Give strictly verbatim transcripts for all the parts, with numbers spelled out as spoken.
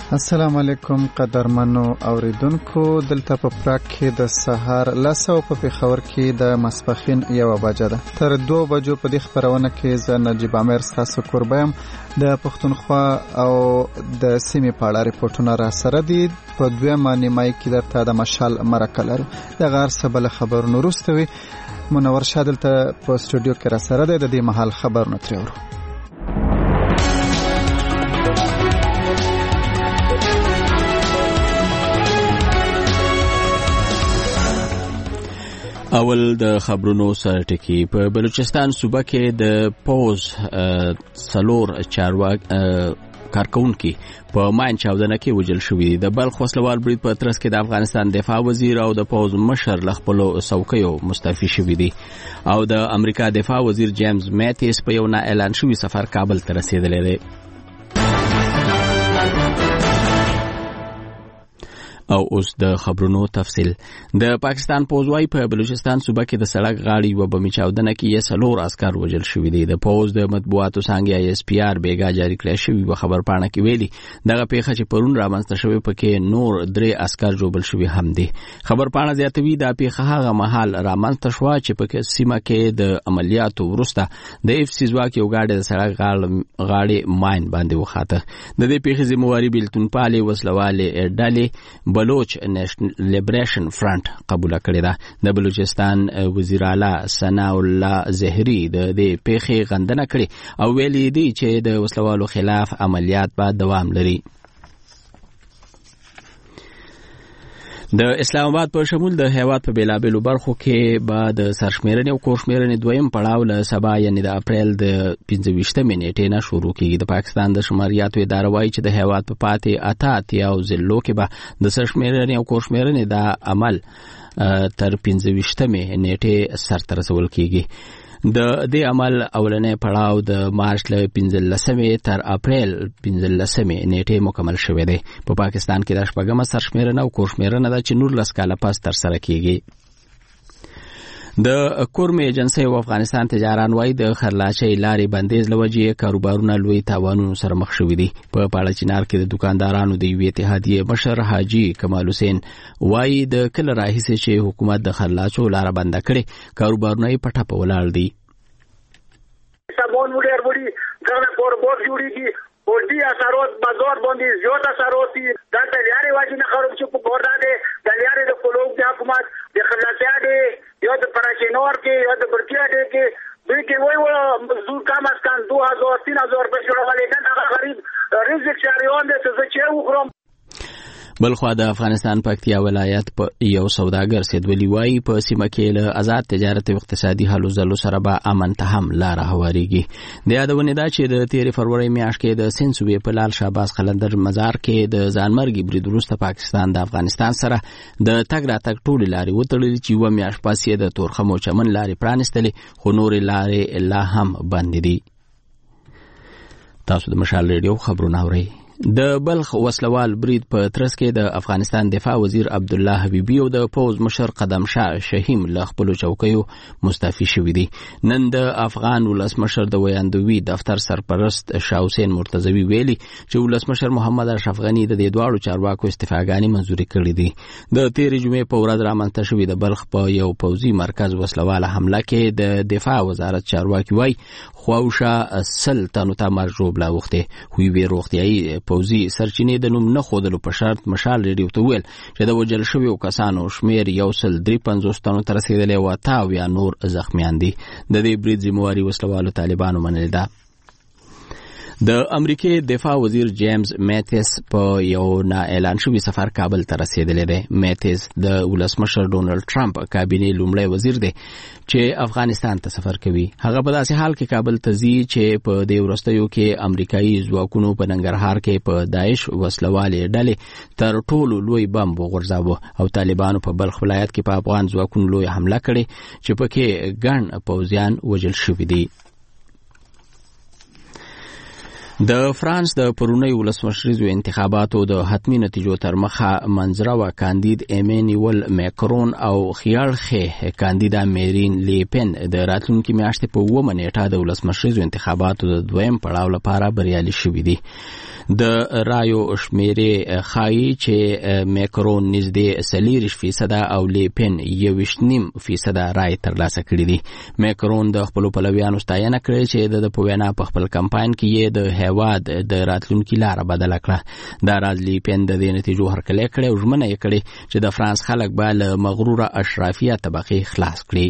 السلام علیکم قدرمنو اوریدونکو، دلته په پراګ کې د سهار لسو په پیښور کې د ماسپښین یو بجه ده. تر دوه بجو په دې خبرونه کې زه نجیب عامر ستاسو کوربه یم. د پښتونخوا او د سیمې په اړه ریپورتونه را سره دي. په دویمه نیمایي کې درته د مشال مرکه لرو. دغه هر څه بل خبرونه وروسته وي. منور شاه دلته په سټوډیو کې را سره دی. د دې مهال خبرونه ترې اورو. اول د خبرونو سره ټکی. په بلوچستان صوبه کې د پوز سلور چارواک کارکونکي په ماین چاودنه کې وژل شوي. د بلخ وسلوال برید په ترڅ کې د افغانستان دفاع وزیر او د پوز مشر له خپلو څوکیو مستعفي شوي دي او د امریکا دفاع وزیر جیمز میتیس په یو نه اعلان شوي سفر کابل ته رسیدلی دی. او اوس د خبرونو تفصیل. د پاکستان پوځوي په بلوچستان صوبه کې د سړک غاړې و بمي چاودنه کې یې څلور عسكر وژل شوي دي. د پوځ د مطبوعاتو څانګې آی اس پی آر بیګا جاری کړی شوی و خبر پاڼه کې ویلي دغه پیښه چې پرون رامنځته شوې پکې نور درې عسكر جوړل شوي هم دي. خبر پاڼه زیاتوي دا پیښه هغه مهال رامنځته شوه چې پکې سیمه کې د عملیاتو وروسته د اف سی ځواک یو گاډي د سړک غاړې ماین باندې وخاته. د دې پیښې ذمہواری بیلتون پالي وسلوالې ډلې بلوچ نیشنل لیبریشن فرنٹ قبول کړی ده. د بلوچستان وزیر اعلی ثناء الله زهری د دې پیښې غندنه کړې او ویلي دی چې د وسلوالو خلاف عملیات به دوام لري. د اسلام آباد په شمول د هیواد په بیلابیلو برخو کې به د سرشمیرنې او کورشمیرنې دویم پړاو له سبا یعنی د اپریل د پنځه ویشتمې نیټې نه شروع کیږي. د پاکستان د شماریاتو اداره وایي چې د هیواد په پاتې اته اتیاو ضلعو کې به د سرشمیرنې او کورشمیرنې د عمل تر پنځه ویشتمې نیټې سرته رسول کیږي. د دې عمل اولنې پړاو د مارچ له پنځلسمې تر اپریل پنځلسمې نیټې مکمل شوی دی. په پا پاکستان کې د شپږمه سرشمیرنه او کورشمیرنه ده چې نولس کاله پس ترسره کیږي. د کورم ایجنسی او افغانستان تجاران وای د خرلاچي لارې بندیز لوجې کاروبارونه لوی تاوانونو سره مخ شوي دي. په پاړه چنار کې د دکاندارانو د یوې اتحادیې مشر حاجی کمال حسین وای د کله راهیسې چې حکومت د خرلاچو لار بند کړي کاروبارونه یې پټه په ولاړ دي. سامان وړي وړي څنګه کوربور جوړيږي او دې اثرات بازار باندې زیات اثرات دي. دا د لارې واجب نه خراب شو په ګوردا دي د لارې د کولوګ د حکومت د خرلاچي دي یا د پراشینور کې یا د برکیا دي کې دوی کې وای وای مزدور کم از کم دو هزار تین هزار په جوړولې نه هغه غریب رزق شهریان دي چې چې وخورم. بلخوا د افغانستان پکتیا ولایت په یو سوداګر سیدولی وای په سیمه کې له آزاد تجارت او اقتصادي حل زلو سره به امن ته هم لار هواريږي. د یادونه ده چې د تیر فروری میاشت کې د سنسوي په لال شهباز قلندر مزار کې د ځانمرګي برید وروسته پاکستان د افغانستان سره د تګ راتګ ټول لارې وتړلې چې و میاشت پاسې د تورخمو چمن لارې پرانستلې خو نور لارې لا هم بند دي. تاسو د مشال ریډیو خبرونه اورئ. د بلخ وسلوال برید په ترڅ کې د افغانستان دفاع وزیر عبد الله حبیبی او د پوز مشر قدم شاه شهیم له خپل چوکیو مستعفي شوي دي. نن د افغان ولسمشر د ویاندوی دفتر سرپرست شاه حسین مرتضوی ویلي چې ولسمشر محمد اشرف غنی د دې دواړو چارواکو استعفاګانې منزوري کړې دي. د تیر جمعې په ورځ رامنځته شوې د بلخ په یو پوځي مرکز وسلواله حمله کې د دفاع وزارت چارواکي وای خواوشا سل تنو ته مرګ ژوبله وخته خو وی روغتیايي پوځي سرچینې د نوم نه خودلو په شرط مشال ریډیو ته ویل چې د وژل شویو کسانو شمیر یو سل درې پنځوس تنو ته رسیدلی و او یا نور زخمیان دي. د دې برید ذمہواري وسلوالو طالبانو منلې ده. د امریکای دفاع وزیر جیمز میتیس په یو نا اعلان شوی سفر کابل ته رسیدلی دی. میتیس د ولسمشر ډونالد ټرمپ کابینې لومړی وزیر دی چې افغانستان ته سفر کوي. هغه په داسې حال کې کابل ته ځي چې په دې وروستیو کې امریکایي ځواکونو په ننګرهار کې په داعش وسلوالې ډلې تر ټولو لوی بم وغورځاوه او طالبانو په بلخ ولایت کې په افغان ځواکونو لوی حمله کړې چې پکې ګڼ پوځیان وژل شوي دي. د فرانس د پرونی ولسمشریزو انتخاباتو د حتمی نتیجو تر مخه منځره و کاندید ایمانوئل ماکرون او خیاړخه کاندیدا میرین لیپن د راتلونکي میاشتې په اوومه نیټه د ولسمشریزو انتخاباتو د دویم پړاو لپاره بریالي شوي دي. د رایو شمیرې ښایي چې ماکرون نږدې څلېرویشت فیصده او لیپن یوویشت نیم فیصده رای ترلاسه کړي دي. ماکرون د خپلو پلویانو ستاینه کړې چې د په وینا په خپل کمپاین کې یې د هیواد د راتلونکي لاره بدله کړه. دا راز لیپن د دې نتیجو هرکلی کړی او ژمنه یې کړې چې د فرانس خلک به له مغروره اشرافیه طبقې خلاص کړي.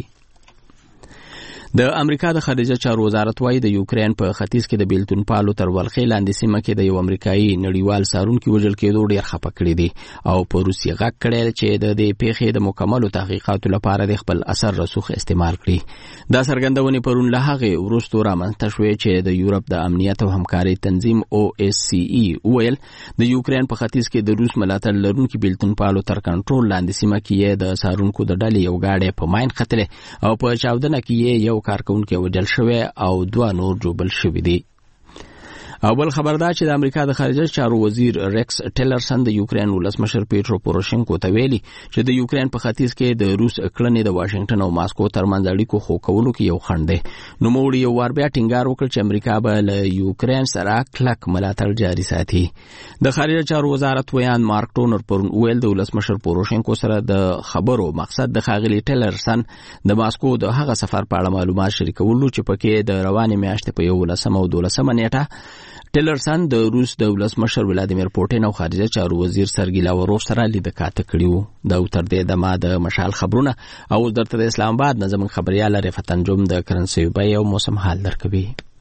د امریکا د خارجه چارو وزارت وايي د یوکرين په ختیځ کې د بیلتون پالو تر ولخې لاندې سیمه کې د یو امریکایي نړیوال سارونکي وژل کېدو ډېر خفه کړي دي او په روسي غږ کړی چې د دې پیښې د مکملو تحقیقاتو لپاره د خپل اثر رسوخ استعمال کړي. دا څرګندونې پرون له هغې وروسته رامنځته شوې چې د یورپ د امنیت او همکارۍ تنظیم او اس سی ای وویل د یوکرين په ختیځ کې د روس ملاتړ لرونکي بیلتون پالو تر کنټرول لاندې سیمه کې د سارونکو د ډلې یو گاډی په ماین ختلې او په چاودنه کې یو کارکونکي وژل شوی او دوه نور جوبل شوي دي. اول خبردار چې د امریکا د خارجه چارو وزیر ریکس ټیلرسن د یوکرين ولسمشر پیټرو پوروشینکو ته ویلي چې د یوکرين په ختیځ کې د روس کړنې د واشنگټن او ماسکو ترمنځ اړیکو خو کولو کې یو خنډ دی. نو موږ یو وار بیا ټینګار وکړ چې امریکا به له یوکرين سره کلک ملاتړ جاري ساتي. د خارجه چارو وزارت ویان مارک ټونر پرون ویل د ولسمشر پوروشینکو سره د خبرو مقصد د ښاغلي ټیلرسن د ماسکو د هغه سفر په اړه معلومات شریکولو چې پکې د روانې میاشتې په یولسمه او دولسمه نیټه ټیلرسن د روس د ولسمشر ولادیمیر پوټین او خارجه چارو وزیر سرګی لاوروف سره لیدکاته کړي وو. دا تر دې دمه د مشال خبرونه او درته د اسلام آباد نظم خبريال رفعت انجم د کرنسي بیه او موسم حال درکوي.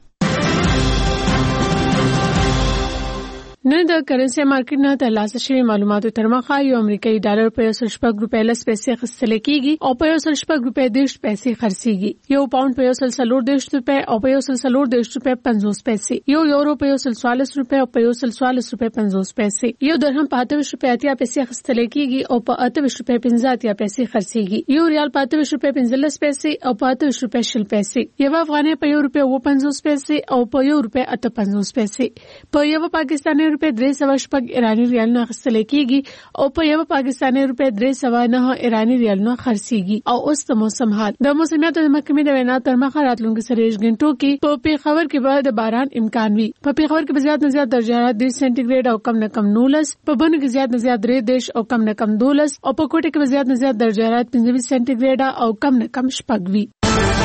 نن د کرنسي مارکیټ نه ترلاسه شوی معلوماتو تر مخه یو امریکایي ډالر په یو سل شپږ روپۍ لس پیسې اخیستل کېږي او په یو سل شپږ روپۍ دېرش پیسې خرڅېږي. یو پاوند په یو سل څلور دېرش روپۍ او په یو سل څلور دېرش روپۍ پنځوس پیسې، یو یورو په یو سل څوارلس روپۍ او په یو سل څوارلس روپۍ پنځوس پیسې، یو درهم په اته ویشت روپۍ اتیا پیسې اخیستل کېږي او په اته ویشت روپۍ پنځه اتیا پیسې خرڅېږي. یو ریال په اته ویشت روپۍ پنځلس پیسې او په اته ویشت روپۍ شل پیسې، یو افغانۍ په یو روپۍ اووه پنځوس پیسې او په یو روپۍ اته پنځوس پیسې، په یو پاکستاني روپۍ درې سوه شپږ ایرانی ریالونه اخیستل کېږي او په یو پاکستاني روپۍ درې سوه نه ایرانی ریالونه خرڅېږي. او اوس د موسم حال. د موسمیاتو د محکمې د وینا تر مخه راتلونکي څلوېښت غنټو کې په پېښور کې به د باران امکان وي. په پېښور کې به زیات نه زیات درجه حرارت دېرش سانتي ګریډ او کم نه کم نولس، په بنو کې زیات نه زیات درې دېرش او کم نه کم دولس او په کوټه کې به زیات نه زیات درجه حرارت پنځه ویشت سانتي ګریډ او کم نه کم شپږ وي.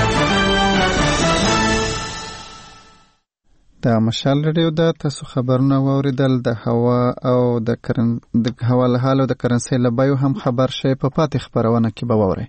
د مشال رادیو د تاسو خبرونه واوریدل. د هوا او د کرن د هوا له حال او د کرنسي له بیو هم خبر شي په پاتې خبرونه کې به واورئ.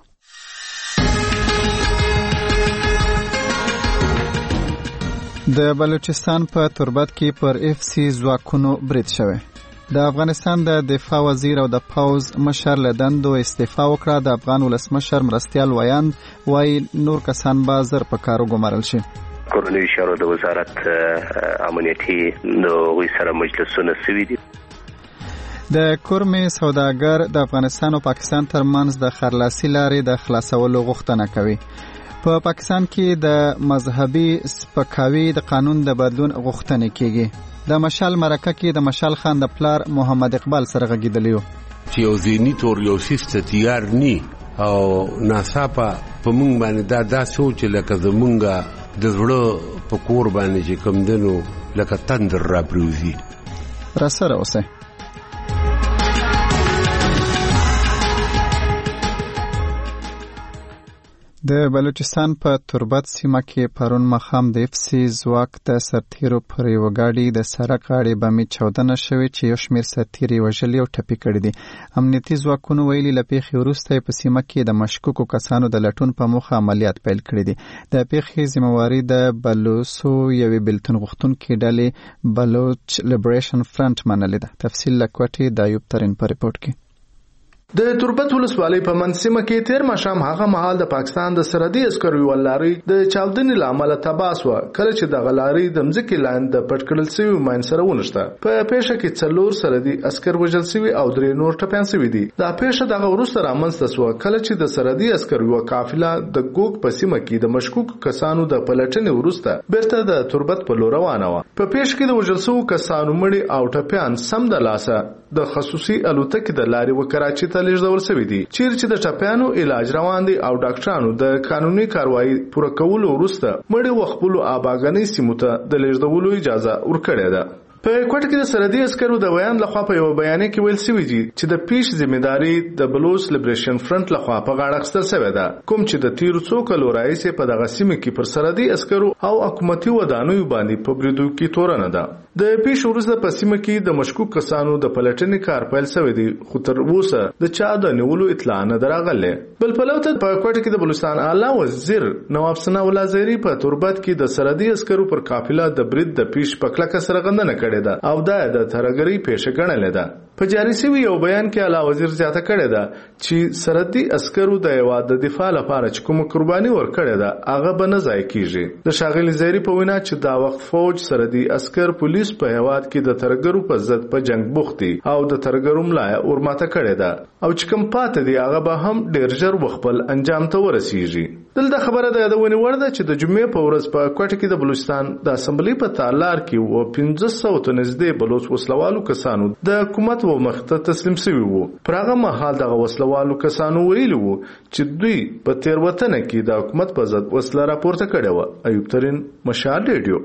د بلوچستان په تربت کې پر اف سی ځواکونو برید شوی. د افغانستان د دفاع وزیر او د پوز مشر له دندو استعفا وکړه. د افغان ولسمشر مرستیال ویاند وایي نور کسان به زر په کار وګمارل شي. کورنیو چارو د وزارت امنیتي نوغوی سره مجلسونه سوي دي. د کورمې سوداګر د افغانستان او پاکستان ترمنځ د خرلاسي لارې د خلاصولو غوښتنه کوي. په پاکستان کې د مذهبي سپکاوي د قانون د بدلون غوښتنه کیږي. د مشال مرکه کې د مشال خان د پلار محمد اقبال سره غږیدلی و چې یو ذهني توریوسیس ته تیار نی او ناڅاپه په موږ باندې دا دا سوچ لکه زمونږ د زړه په کور باندې چې کوم دنو لکه تندر را پروزي را سره اوسه. د بلوچستان په تربت سیمه کې پرون مخام د اف سی ځواک د سرتیرو پر یو ګاډي د سړک غاړې بمې چاودنه شوې چې یو شمېر سرتیري وژلي او ټپي کړي دي. امنیتي ځواکونو ویلي له پیښې وروسته په سیمه کې د مشکوکو کسانو د لټون په موخه عملیات پیل کړي دي. د پیښې ذمہواري د بلوڅو یوې بیلتون غوښتونکې ډلې بلوچ لیبریشن فرنټ منلې ده. تفصیل له کوټې د ایوب ترین په ریپورت کې. د تربت ولسوالۍ په منځسیمه کې تیر ماښام هغه مهال د پاکستان د سرحدي عسکرو یوه لارۍ د چاودنې له امله تباه شوه کله چې دغه لارۍ د مځکې لاندې د پټ کړل سوي ماین سره ونښته. په پیښه کې څلور سرحدي عسکر وژل سوي او درې نور ټپیان سوي دي. دا پیښه دغه وروسته رامنځته شوه کله چې د سرحدي عسکرو یوه قافله د ګوګ په سیمه کې د مشکوکو کسانو د پلټنې وروسته بیرته د تربت په لور روانه وه. په پیښه کې د وژل سوو کسانو مړي او ټپیان سم د لاسه د خصوصي الوتکې د لارې و کراچۍ ته لیږدول سوي دي چیرې چې د ټپیانو علاج روان دی او ډاکټرانو د قانوني کاروایي پوره کولو وروسته مړي و خپلو آباګنۍ سیمو ته د لیږدولو اجازه ورکړې ده. په کوټه کې د سرحدي عسکرو د ویان لخوا په یو بیانیه کې ویل شوي دي چې د پیش ذمہداري د بلوچ لیبریشن فرنٹ لخوا په غاړه اخیستل شوې ده کوم چې د تیرو څو کلو راهیسې په دغه سیمه کې پر سرحدي عسکرو او حکومتي ودانیو باندې په بریدو کې تورنه ده. د پیش وروسته په سیمه کې د مشکوک کسانو د پلټنې کار پیل شوی دی خو تر اوسه د چا د نیولو اطلاع نه راغله. بل په لوته په کوټه کې د بلوچستان اعلی وزیر نواب ثناء الله زهري په تربت کې د سرحدي عسکرو پر قافله د برید د پیش په کلکه سره غندنه کړې ده او دا د ترګری پیښه ګڼلې ده. په جاري شوی یو بیان کې اعلی وزیر زیاته کړې ده چې سرحدي عسکرو د هیواد د دفاع لپاره چې کوم قرباني ورکړې ده هغه به نه ضایع کیږي. د ښاغلي زهري په وینا چې دا وخت فوج سرحدي عسکر پولیس په هیواد کې د ترګرو په ضد په جنگ بوخت دي او د ترګرو ملایه ورماته کړې ده او چې کوم پاتې دي هغه به هم ډیر ژر وخپل انجام ته ورسیږي. دلته خبره ده د ونی ورده چې د جمعې په ورځ په کوټه کې د بلوچستان د اسمبلی په تالار کې و پنځه سوه ته نږدې بلوچ وسلوالو کسانو د حکومت و مخته تسلیم شوي وو. پر هغه مهال دغه وسلوالو کسانو ویلي وو چې دوی په تېروتنه کې د حکومت په ضد وسله راپورته کړې وه. ایوب ترین، مشال ریډیو،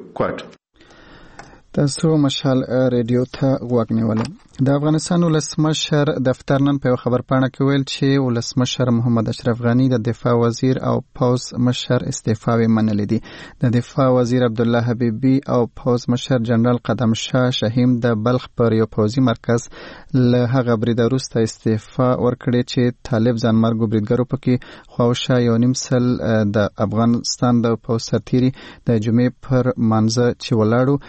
کوټه. تاسو مشال ریډیو ته غوږ نیولئ. د افغانستان ولسمشر دفتر نن په خبر پاڼه کې ویل چې ولسمشر محمد اشرف غنی د دفاع وزیر او پوز مشر استعفاوې منلې دي. د دفاع وزیر عبدالله حبیبي او پوز مشر جنرال قدم شاه شهیم د بلخ پر یو پوزي مرکز له هغه برید وروسته استعفا ورکړې چې طالب ځانمرګو بریدګرو پکې خواوشا یو نیم سل د افغانستان د پوز سرتیري د جمعې پر مانځه چې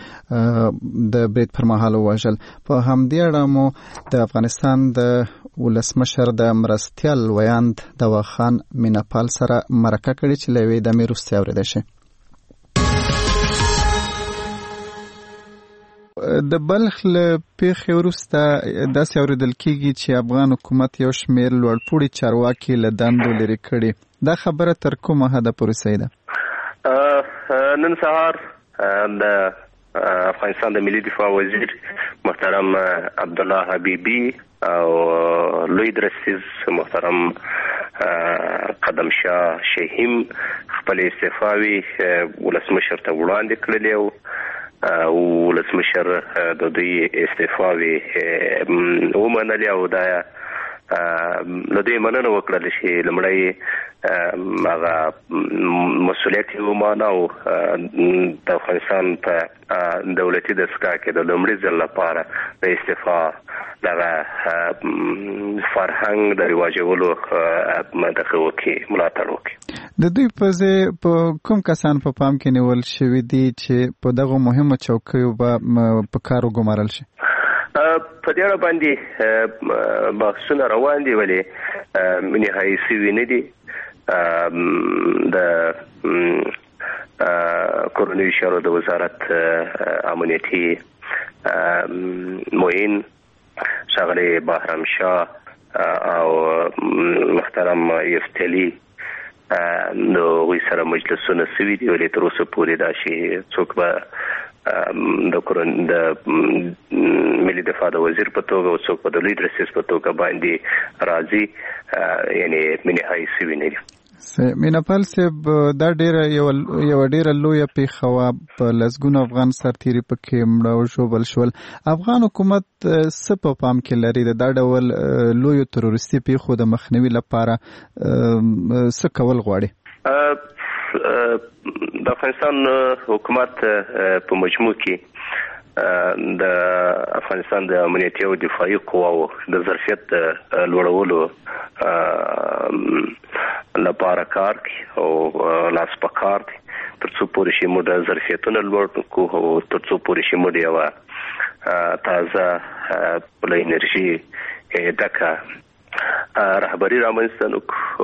ولاړو د برید پر مهال ووژل. په همدې اړه مو د افغانستان د ولسمشر د مرستیال ویاند دوا خان میناپال سره مرکه کړې چې له یوې دمې وروسته اورېدی شي. د بلخ له پیښې وروسته داسې اورېدل کېږي چې افغان حکومت یو شمېر لوړپوړي چارواکي له دندو لرې کړي. دا خبره تر کومه حده پورې صحیح ده؟ نن سهار د افغانستان د ملي دفاع وزیر محترم عبدالله حبیبي او لوی درستیز محترم قدم شاه شهیم خپل استعفاوي ولسمشر ته وړاندې کړلې او ولسمشر د دوی استعفاوي ومنلې او دا له دوی مننه وکړله چې لومړی هغه مسؤلیت یې ومانه او د افغانستان په دولتي دستګاه کې د لومړي ځل لپاره د استعفا دغه فرهنګ د رواجولو دغه وکړي ملاتړ وکړي. د دوی په ځای په کوم کسان په پام کې نیول شوي دي چې په دغه مهمه چوکیو به په کار وګمارل شي؟ په دې اړه باندې بحثونه روان دي ولې نهایي شوي نه دي. د کورنیو چارو د وزارت امنیتي معین ښاغلی بهرام شاه او محترم یفتلي نو هغوی سره مجلسونه شوي دي ولې تر اوسه پورې دا چې څوک به د د ملي دفاع د وزیر په توګه او څوک په د لوی درستیز په توګه باندې راځي یعنی نهایي شوي نه دي. میناپال صاحب دا ډیره یو ډیره لویه پیښه وه په لسګونو افغان سرتیري پکې مړه او ژوبل شول. افغان حکومت څه په پام کې لري د دا ډول لویو تروریستي پیښو د مخنیوي لپاره څه کول غواړي؟ د افغانستان حکومت په مجموع کې د افغانستان د امنیتي او دفاعي قواو د ظرفیت لوړولو لپاره کار کوي او لاس په کار دی تر څو پورې چې موږ د ظرفیتونو لوړ کړو او تر څو پورې چې موږ یوه تازه بله انرژي ډکه رهبري رامنځته نکړو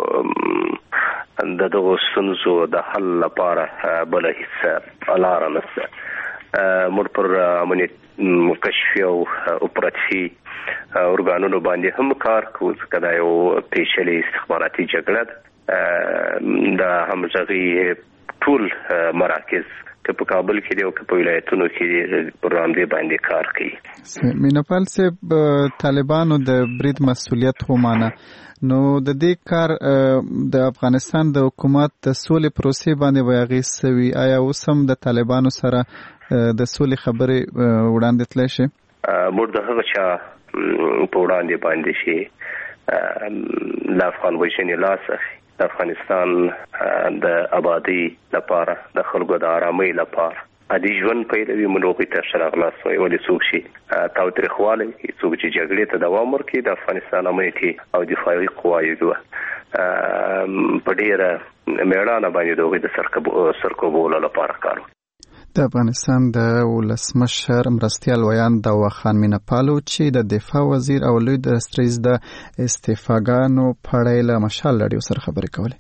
د دغو ستونزو د حل لپاره بله هیڅ لاره نشته. موږ پر امنیت کشفي او اپراتیفي ارګانونو باندې هم کار کوو ځکه دا یو پیچلې استخباراتي جګړه ده. د همغږي ټول مراکز که په کابل کې دی او که په ولایتونو کې پر همدې باندې کار کوي. میناپال صاحب، طالبانو د برید مسؤلیت ومانه، نو د دې کار د افغانستان د حکومت د سولې پروسې باندې اغېز شوی، آیا اوس هم د طالبانو سره د سولې خبرې وړاندې تللی شي؟ موږ د هغه چا په وړاندې باندې شي د افغان وژنې لاس اخلي، د افغانستان د آبادی لپاره، د خلکو د آرامۍ لپاره عادي ژوند پیلوي، موږ هغوی ته ښه راغلاست وایو. ولې څوک چې تاوتریخوالی کوي، څوک چې جګړې ته دوام ورکوي، د افغانستان امنیتي او دفاعي قواوې په ډېره مېړانه باندې د هغوی د سرکوبولو لپاره کار وکړي. د افغانستان د ولسمشر مرستیال ویان داوا خان میناپالو چې د دفاع وزیر او لوی درستریز د استعفاګانو په اړه له مشال راډیو سره خبرې کولې.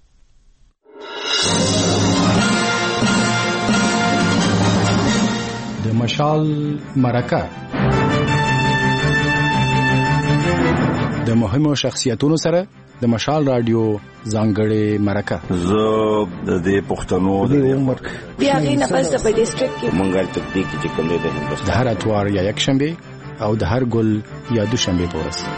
د مشال مرکه د مهمو شخصیتونو سره د مشال راډیو ځانګړې مرکه. زه د دې پښتنو د عمر بیا غي نه پس په ډیسټریکټ کې مونږه تطبیق چې کوم دی د هندوستان د هر اتوار یا یک شنبه او د هر ګل یا دوشنبه په ورځ.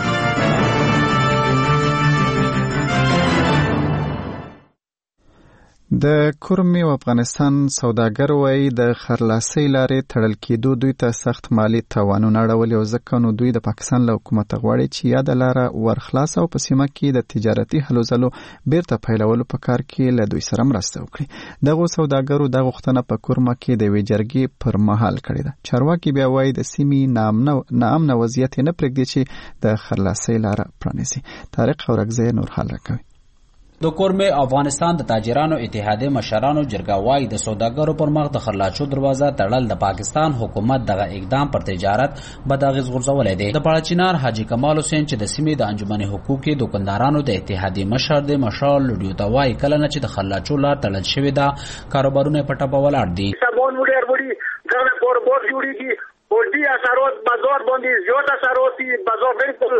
د کورمي افغانستان سوداګر وایي د خرلاسۍ لارې تړل کېدو دوی ته سخت مالی تاوانونه اړولي او ځکه نو دوی د پاکستان له حکومت غواړي چې یاده لاره ورخلاصه او په سیمه کې د تجارتي هلو ځلو بیرته پیلولو په کار کې له دوی سره مرسته وکړي. دغه سوداګرو د غوښتنه په کورمه کې د یوې جرګې پر مهال کړې ده. چارواکي بیا وایي د سیمې ناامنه وضعیت نه پرېږدي چې د خرلاسۍ لاره پرانیزي. طارق اورکزی نور حال راکوي. د کورمه افغانستان د تاجرانو اتحادیه مشرانو جرګه وايي د سوداګرو پر مخ د خرلاچو دروازه تړل د پاکستان حکومت دغه اقدام پر تجارت بد اغیز غورځولې دي. د پاړچینار حاجی کمال حسین چې د سیمې د انجمن حقوقي دکاندارانو د اتحادیه مشر د مشال لډیو ته وايي کله نه چې د خرلاچو لار تړل شوې ده کاروبارونه پټه په ولاړ دي. سامان وړر وړي ګرنه کوربور جوړيږي او دې اثرات بازار باندې زیات اثرات بازار بالکل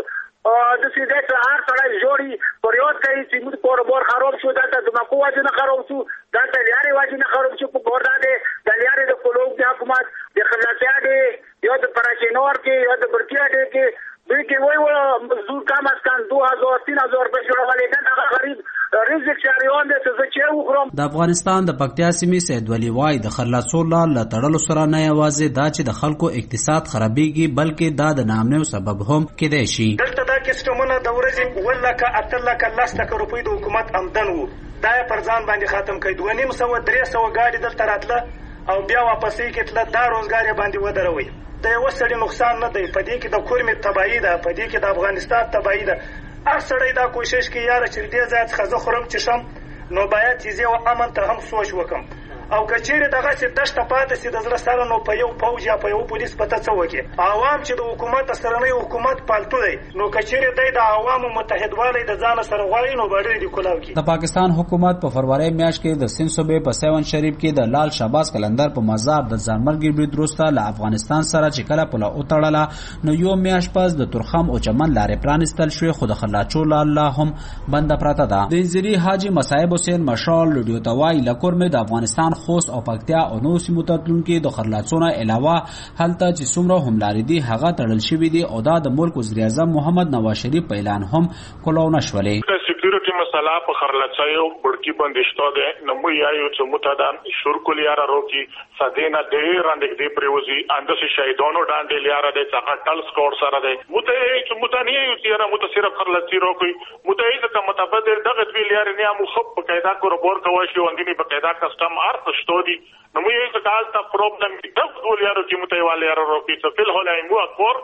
د سیده هر سړی جوړي پریود کوي چې موږ کاروبار خراب شو، دلته د مکو واجب نه خراب شو، دلته لیاري واجب نه خراب شو، په ګوردا دي د لیاري د کولوګ د حکومت د خلاصیا دي یا د پراشینور کې یا د برکیا دي کې دوی کې وای و مزدور کم از کم دو هزار تین هزار روپے جوړولې دا هغه غریب رزق شریان دي چې چې وخورم. د افغانستان د پکتیا سیمې سید ولی وای د خلاصو لار ل تړلو سره نه یوازې دا چې د خلکو اقتصاد خرابېږي بلکې دا د نامنو سبب هم کېدای شي. دلته دا کیسټمونه د ورځې ولکه اتلکه لسته روپۍ د حکومت آمدن وو، دا پر ځان باندې ختم کړي. دوه نیم سوه درې سوه ګاډي دلته راتله او بیا واپسې کېتله، دا روزګار یې باندې ودروي. د یو سړي نقصان نه دی، په دې کې د کورمې تباهي ده، په دې کې د افغانستان تباهي ده. هر سړی دا کوشش کوي یاره چې دې ځای څخه زه خورم چې شم نو باید چې زه امن ته هم سوچ وکم. او کچېره دغه چې دشته پاتې سي د زړه سره نو په یو پوج یا په یو پولیس پته څه وکړي. عوام چې د حکومت سره نه حکومت پالتو دی نو کچېره د عوامو متحدوالي د ځان سره غواړي نو باندې دی کولاو کی. د پاکستان حکومت په فروری میاشت کې د سند صوبې په سیون شریف کې د لال شهباز کلندر په مزار د ځانمرګي برید وروسته له افغانستان سره چې کله په لو تړله نو یو میاشت پس د ترخم او چمن لارې پرانستل شوې، خو د خلاچو الله هم بند پراته ده. د انځري حاجی مصعب حسین مشال لډیو توای لکور مې د افغانستان خوست او پکتیا او نو سیمو ته تلونکي د خرلاڅونه علاوه هلته چې څومره هم لارې دي هغه تړل شوی دي او دا د ملک وزیر اعظم محمد نواز شریف په اعلان هم کولو نشولې. سکیورټي مسله په خرلاڅایو بړکی باندې شته ده نو مو یایو چې متدان شور کولیاره روکی سدينه ډېر اندګ دی پریوزي اندس شهیدانو دانډې لیاره ده څنګه ټل سکور سره ده مته چې متانی یو چې را مت صرف خرلاڅي روکی مته یې ته متبادل دغه وی لیاره نه مو خپ په قاعده کوربور کوي شو انګنی په قاعده کسٹم ارت شتو دي نو مو یې ته کالتا پرابلم دغه ټول یارو چې مته والي یاره روکی ته فل هله مو اکور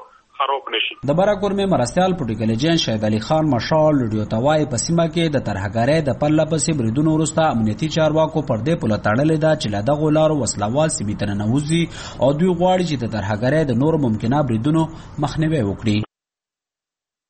د برکور مې مرستيال پټیکل جن شهید علي خان مشال لډیو توای په سیمه کې د ترهګرۍ د پله پسې بریدونو وروسته امنیتي چارواکو پر دې پله تړلې ده چې له دغو لارو وسلوال سیمې ته ننوځي او دوی غواړي چې د ترهګرۍ د نور ممکنه بریدونو مخنیوی وکړي.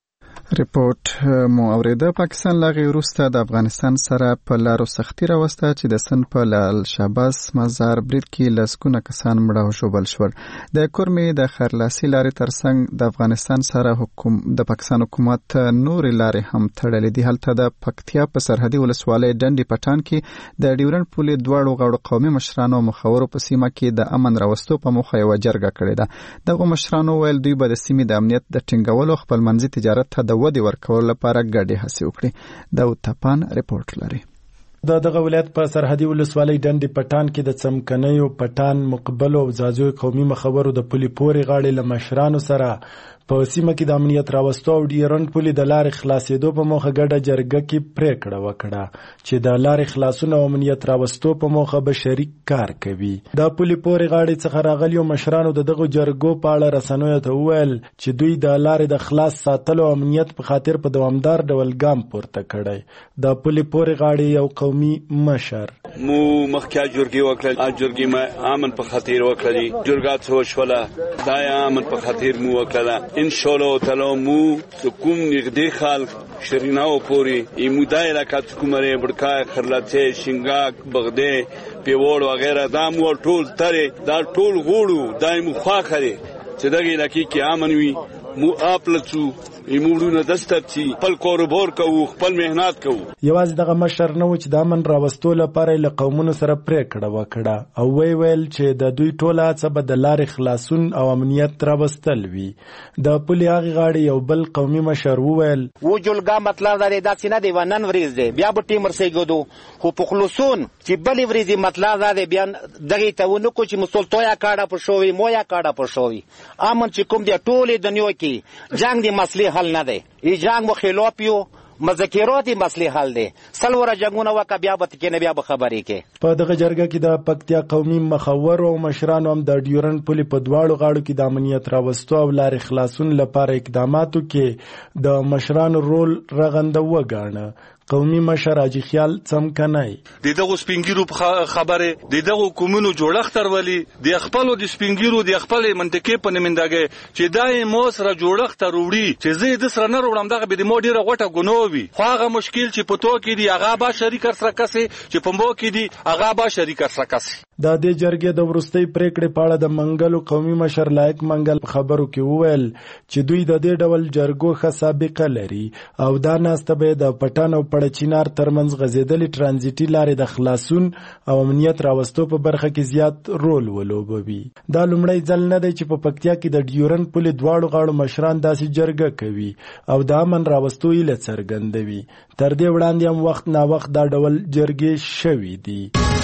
ریپورت مو اوریده. پاکستان لاغي وروسته د افغانستان سره په لارو سختي راوسته چې د سن په لال شاباس مزار برید کې لسګونه کسان مړه او ژوبل شول. د کورمې د خرلاسي لارې ترڅنګ د افغانستان سره حکومت د پاکستان حکومت نور لارې هم تړلې دي. هلته د پکتیا په سرحدي ولسوالۍ ډنډي پټان کې د ډیورنډ پولې دواړو غاړو قومي مشرانو مخاورو په سیمه کې د امن راوستو په موخه یو جرګه کړې ده. دغه مشرانو ویل دوی به د سیمې د امنیت د ټینګولو خپلمنځي تجارت ته د ودې ورکولو لپاره ګډې هڅې وکړي. د وتپان ریپورت لري. د دغه ولایت په سرحدي ولسوالۍ ډنډي پټان کې د څمکنیو پټان مقبلو او زازوی قومي مخورو د پولې پورې غاړې له مشرانو سره په سیمه کې د امنیت راوستو او ډیورنډ پولې د لارې خلاصېدو په موخه ګډه جرګه کې پریکړه وکړه چې د لارې خلاصون او امنیت راوستو په موخه به شریک کار کوي. د پولې پورې غاړې څخه راغلیو مشرانو د دغه جرګو په اړه رسنیو ته وویل چې دوی د لارې د خلاص ساتلو او امنیت په خاطر په دوامدار ډول ګام پورته کړی. د پولې پورې غاړې یو قومي مشر مو مخکې جرګې وکړل، ا جرګې ما امن په خاطر وکړلې، جرګات څو شوله دا امن په خاطر مو وکړه. ان شاء الله تعالی مو کوم نږدې خلک شریناو پوری ایمو دایره کات کومره بڑکای خرلاته شینګاک بغده پیوړ وغیرہ دا مو ټول ترې دا ټول غوړو دایمو خواخره چې دغه لکی کې امن وي مو اپلڅو ایموړونه دستر چې خپل کاروبار کوو، خپل مهنت کوو. یوازې دغه مشر نه و چې د امن راوستو لپاره له قومونو سره پریکړه وکړه او وی ویل چې د دوی ټوله هڅه به د لارې خلاصون او امنیت راوستل وي. د پولې هغې غاړې یو بل قومي مشر وویل و جلګه مطلب دا دی داسې نه دی و نن ورځ دی بیا به ټیم رسېږدو خو په خلصون چې بلې ورځې مطلب دا دی بیا دغې ته ونه کړو چې مسلطویه کاډه په شوي مویه کاډه په شوي امن چې کوم دی ټولې دنیا کې جنگ دی مسلې حل نه دی. ای جنگ مو خلاف یو مذاکراتي مسلې حل دی. سلوره جنگونه وکا بیا به کې بیا به خبرې کې. په دغه جرګه کې د پکتیا قومي مخور او مشرانو هم د ډیورنډ پولې په دواړو غاړو کې د امنیت راوستو او لارې خلاصون لپاره اقداماتو کې د مشرانو رول رغنده وګاڼه. قومي مشر اجي خیال څمکنای د دغه سپینګیرو خبره د دغه کومونو جوړښت ترولي د خپل د سپینګیرو د خپل منطقې په نمندګي چې دای مو سره جوړښت تروړي چې زه د سره نه وروړم دغه به د مو ډیره غټه ګنووي خو هغه مشکل چې په تو کې دی هغه با شریک سره کسي چې په مو کې دی هغه با شریک سره کسي. د دې جرګې د ورستۍ پریکړې په اړه د منګلو قومي مشر لایق منګل خبرو کې وویل چې دوی د دې ډول جرګو ښه سابقه لري او دا ناسته به د پټان او پړچینار ترمنځ غځېدلې ټرانزیټي لارې د خلاصون او امنیت راوستو په برخه کې زیات رول ولوبوي. دا لومړی ځل نه دی چې په پکتیا کې د ډیورنډ پولې دواړو غاړو مشران داسې جرګه کوي او د امن راوستو هیله څرګندوي. تر دې وړاندې هم وخت نا وخت دا ډول جرګې شوي دي.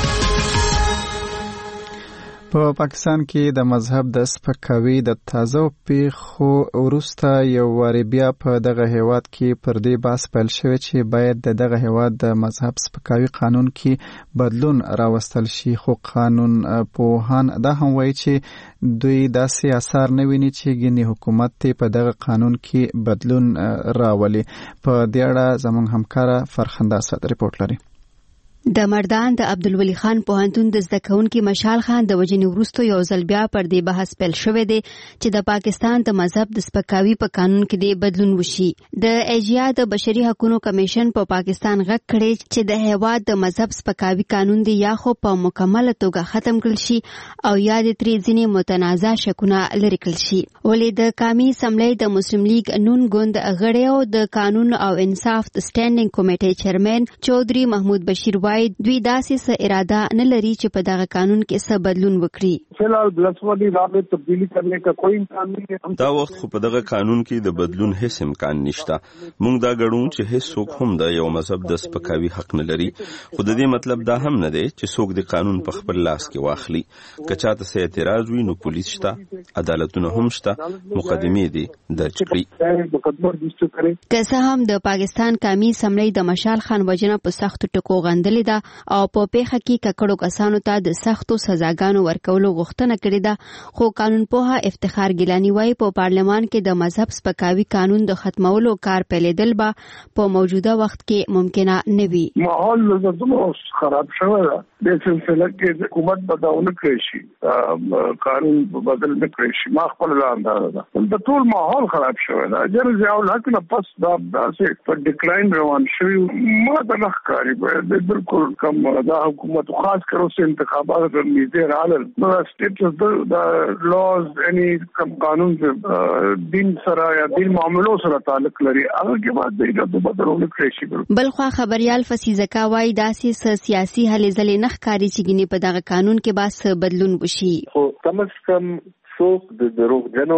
په پاکستان کې د مذهب د سپکاوي د تازه پیښو وروسته یو واري بیا په دغه هیواد کې پر دې بحث پیل شوی چې باید د دغه هیواد د مذهب سپکاوي قانون کې بدلون راوستل شي. خو قانون پوهان دا هم وایي چې دوی داسې اثار نه ویني چې ګینې حکومت په دغه قانون کې بدلون راولي. په دې اړه زموږ همکاره فرخنده اسد ریپورت لري. د مردان د عبدالولي خان پوهنتون د زده کوونکي مشال خان د وژنې وروسته یو ځل بیا پر دې بحث پیل شوی دی چې د پاکستان د مذهب د سپکاوي په قانون کې د بدلون وشي. د ایجیا د بشري حقوقو کمیشن په پاکستان غږ کړی چې د هیواد د مذهب سپکاوي قانون دی یا خو په مکمله توګه ختم کړل شي او یا د ترې ځینې متنازع شکونه لرې کړل شي. ولې د قومي اسمبلی د مسلم لیگ نون ګوند غړی او د قانون او انصاف د سټینډینګ کمیټې چیرمن چودري محمود بشیر دوی داسې څه اراده نه لري چې په دغه قانون کې څه بدلون وکړي. فی الحال بلسوالی راہ میں تبدیلی کرنے کا کوئی امکان نہیں ہے. دا وخت خو په دغه قانون کې د بدلون هیڅ امکان نشته. موږ دا ګڼو چې هیڅ څوک هم د یو مذهب د سپکاوي حق نه لري. خو د دې مطلب دا هم نه دی چې څوک د قانون په خپل لاس کې واخلي. که چاته څه اعتراض وي نو پولیس شته، عدالتونه هم شته، مقدمې دي درج کړي. که څه هم د پاکستان قومي اسمبلی د مشال خان وژنه په سختو ټکو غندلې شوې ده او په پیښه کې ککړو کسانو ته د سختو سزاګانو ورکولو غوښتنه کړې ده. خو قانون پوها افتخار ګیلانی وايي په پارلمان کې د مذهب سپکاوي قانون د ختمولو کار پیلېدل به په موجوده وخت کې ممکنه نه وي. ماحول د دومره خراب شوی ده د سلسله کې حکومت بدلون کړی شي قانون بدل نه کړی شي. ما خپل اندازه ده د ټول ماحول خراب شوی ده. اجر ضیاء الحق نه پس دا داسې په ډیکلاین روان شوی ما ته نه ښکاري د بالکل کم دا حکومت خاص کر اوس انتخابات د نږدې راغلل نو سټیټس د لاز اني کم قانون دین سره یا دین معاملو سره تعلق لري هغه کې بعد د بدلون کړی شي. بلخوا خبريال فسیزکا وايي داسې سیاسي هلې ځلې نه ښکاري چې ګینه په دغه قانون کې باس بدلون وشي. خو کم از کم څوک د دروغجنو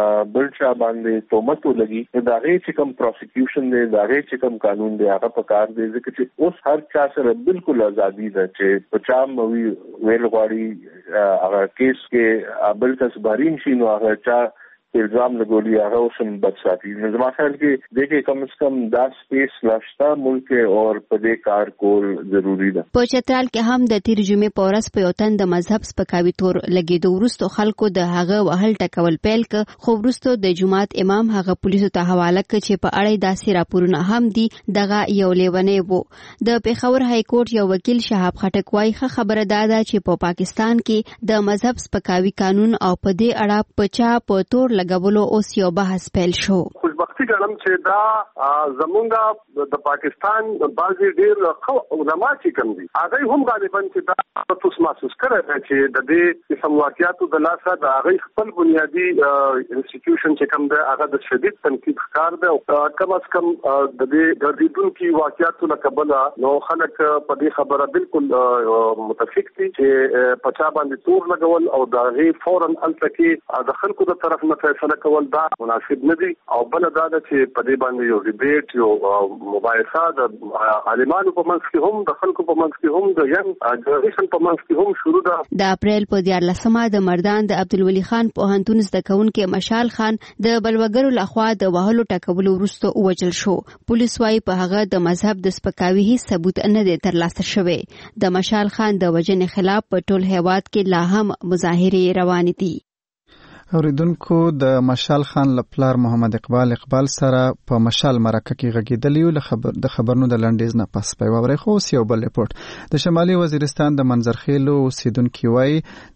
بل چا باندې تهمت ولګي دا غي چې کوم پروسیکیوشن دی دا غي چې کوم قانون دی هغه په کار دی ځکه چې اوس هر چا سره بالکل ازادي ده چې په چا موي ویل غواړي هغه کیس کې بل کس بارین شي نو هغه چا الزام لګولي هغه اوسم بد ساتي. نو زما خیال کې دغه کم از کم دا سپیس لاشتا ملک اور په دې کار کول ضروری ده. په چترال کې هم د تیر جمعې په ورځ په یو تن د مذهب سپکاوي تور لګیدو وروسته خلکو د هغه وهل ټکول پیل ک خو وروسته د جماعت امام هغه پولیسو ته حواله ک چې په اړه داسې راپورونه هم دي دغه یو لیونی وو. د پیښور های کورټ یو وکیل شهاب خټک وايي خبره دا ده چې په پاکستان کې د مذهب سپکاوي قانون او په دې اړه پچا په تور لګولو اوس یو بحث پیل شو. خوشبختی ګڼم چې دا زمونږ د پاکستان بعضی ډیر علما چې کوم دي هغه هم غالبا چې دا تاسو محسوس کړئ چې د دې قسم واقعیاتو د لاسه د هغه خپل بنیادی انسټیټیوشن چې کوم دی هغه د شدید تنقید ښکار دی او کم از کم د دې ګرځیدونکو واقعیاتو له کبله نو خلک په دې خبره بالکل متفق دي چې پچا باندې تور لګول او د غي فورن التکی د خلکو د طرف نه فیصله کول دا مناسب نه دي او بل دا چې په دې باندې یو ډیبیټ یو مباحثه د عالمانو په منځ کې هم د خلکو په منځ کې هم د یم جنریشن په منځ کې هم شروع ده. د اپریل په دیارلسمه د مردان د عبدالولي خان پوهنتون زده کوونکي مشال خان د بلوګرو لخوا د وهلو ټکولو وروسته ووژل شو. پولیس وايي په هغه د مذهب د سپکاوي هیڅ ثبوت نه دی ترلاسه شوی. د مشال خان د وژنې خلاف په ټول هیواد کې لا هم مظاهرې روانې دي. اوریدونکو د مشال خان لپلار محمد اقبال اقبال سره په مشال مرکه کې غږیدلی ول خبر د خبرونو د لنډیز نه پس په ووري خو یو بل ریپورت د شمالي وزیرستان د منظرخیلو اوسیدونکو وای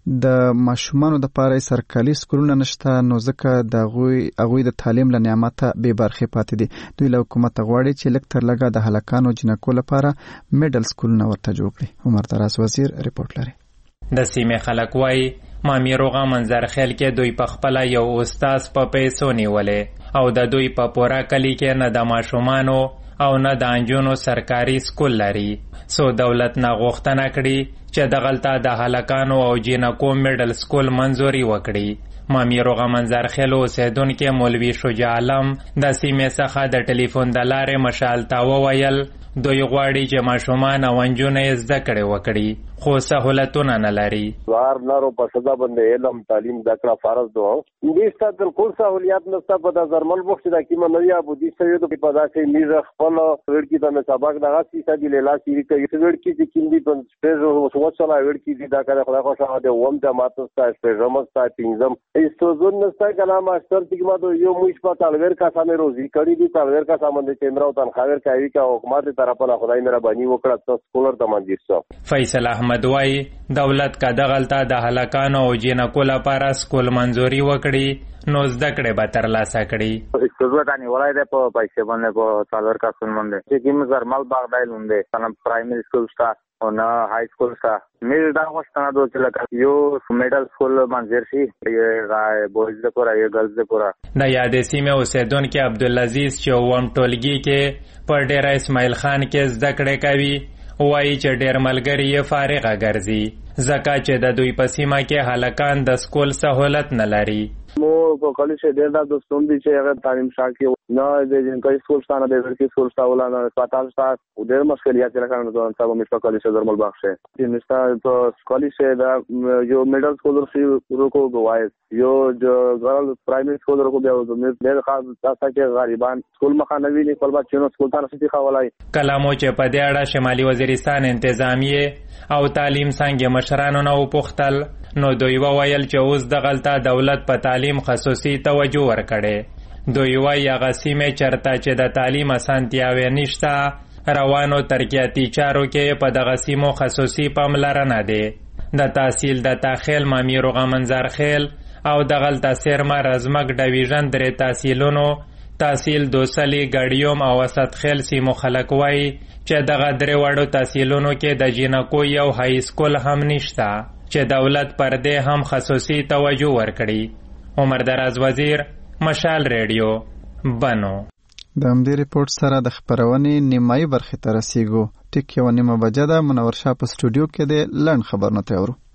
د ماشومانو د پاره سرکالي سکولونه نشته نو ځکه د غوي اغوی د تعلیم له نعمت به برخه پاتې دي. دوی له حکومت غواړي چې لکتر لګا د هلکانو جنکو لپاره میډل سکولونه ورته جوړ کړي. عمر دراز وزیر ریپورت لري. د سیمې خلک وای مامي روغه منظر خیل کې دوی په خپل یو استاد په پیسو نیولې او د دوی په پورا کلی کې نه د ماشومانو او نه د انجونو سرکاري سکول لري. سو دولت نه غوښتنه کړي چې د غلطه د هلکانو او جنکو میډل سکول منځوري وکړي. مامي روغه منظر خیل اوسیدونکو مولوي شجاع عالم د سیمې څخه د ټلیفون د لارې مشال تا وویل دوی غواړي چې ماشومان او انجونې زده کړې وکړي خو سہولتونه نه لري. وار نارو په صدا باندې علم تعلیم دکړه فرض دو دې ستاسو کول سہولیت نشته په د زرمل وخت د کیمه نویا بودی سوي د په داسې میز خپل ورکی ته سبق دغه سیسه دی لاله سری کوي ورکی چې کیندي په سپیزو وسوڅلا ورکی دی دا کړه خدای خو شاو د ووم د ماته ستا سپیزم ستا پینځم ایستو زون نستا کله ماستر تیګما دو یو موږ په تالور کا سامنے روزي کړي دي تالور کا سامان د چندراو تنخواه کوي کا حکومت طرفه خدای مهرباني وکړه تاسو سکولر ته منځ شو. فیصل احمد وايي دولت کا دغلطه د هلکانو او جنکو لپاره سکول منځوري وکړي نو زده کړې به ترلاسه کړي. سکول ته نیولای دی په پیسې باندې په څلور کسون باندې چې کوم زرمل باغ دی لوندې څنګه پرایمري سکول شته او نه های سکول شته. مې دا غوښتنه دوی چې لکه یو میډل سکول منځر شي یې بویز د پورا یې ګرلز د پورا. د یادې سیمې اوسیدونکو عبدالعزیز چې ووم ټولګي کې پر ډیره اسماعیل خان کې زده کړې کوي وایي چې ډېر ملګري یې فارغه ګرځي ځکه چې د دوی په سیمه کې هلکان د سکول سہولت نه لري. مو په کالج کې ډېر د دوستون دي چې هغه تعلیم شاکي نه د جنکای سکول ستانه د ورکی سکول ستاولا نه پاتال ستا ډېر مشکلات لکه نو ځان صاحب مشکل کالج درمل بخشه چې مستا په کالج دا یو میډل سکول سی روکو غوای یو جو ګرل پرایمری سکول روکو بیا د ډېر خاص تاسو کې غریبان سکول مخانوي نه خپل بچو سکول ته رسېدي خولای کلامو چې په دې اړه شمالي وزیرستان انتظامیه او تعلیم څنګه مشرانو نه وپوښتل نو دوی وویل چې اوس دغلته دولت په تعلیم خصوصي توجه ورکړي دوی وایي هغه سیمې چرته چې د تعلیم اسانتیاوې نشته روانو ترقیاتي چارو کې په دغه سیمو خصوصي پاملرنه دی د تحصیل د تاخیل مامیر غمنزار خیل او دغلته سرما رزمک ډویژن درې تحصیلونو تحصیل دوسلی ګډیوم او وسط خیل سیمو خلک وایي چې دغه درې وړو تحصیلونو کې د جینکو یو های سکول هم نشته چې دولت پر دې هم خصوصي توجه ورکړي. عمر دراز وزیر، مشال ریډیو، بنو. د همدې ریپورت سره د خبرونې نیمایي برخې ته رسیږو. ټیک یوه نیمه بجه ده. منور شاه په سټوډیو کې دی. لنډ خبرونه ته اورو.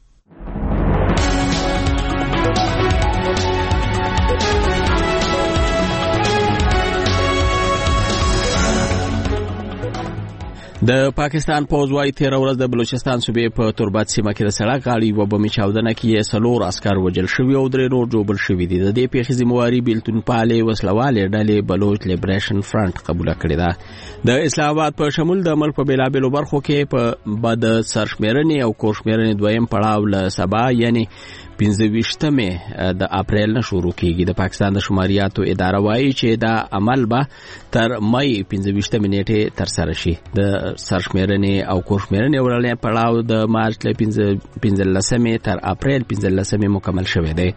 د پاکستان پوځ وايي تیر ورځ د بلوچستان صوبې په تربت سیمه کې د سړک غاړې و بمې چاودنه کې څلور عسکر وژل شوي او درې نور ژوبل شوي دي. د دې پیښې ذمہواري بیلتون پالې وسلوالې ډلې بلوچ لیبریشن فرنٹ قبول کړې ده. د اسلام آباد په شمول د ملک په بیلابیلو برخو کې په بد سرشمیرنې او کورشمیرنې دویم پړاو له سبا یعنی پنځه ویشتمې د اپریل نه شروع کیږي. د پاکستان د شماریاتو اداره وایي چې دا عمل به تر مئی پنځه ویشتمې نیټې ترسره شي. د سرشمیرنې او کورشمیرنې وړاندې پړاو د مارچ له پنځلسمې تر اپریل پنځلسمې مکمل شوی دی.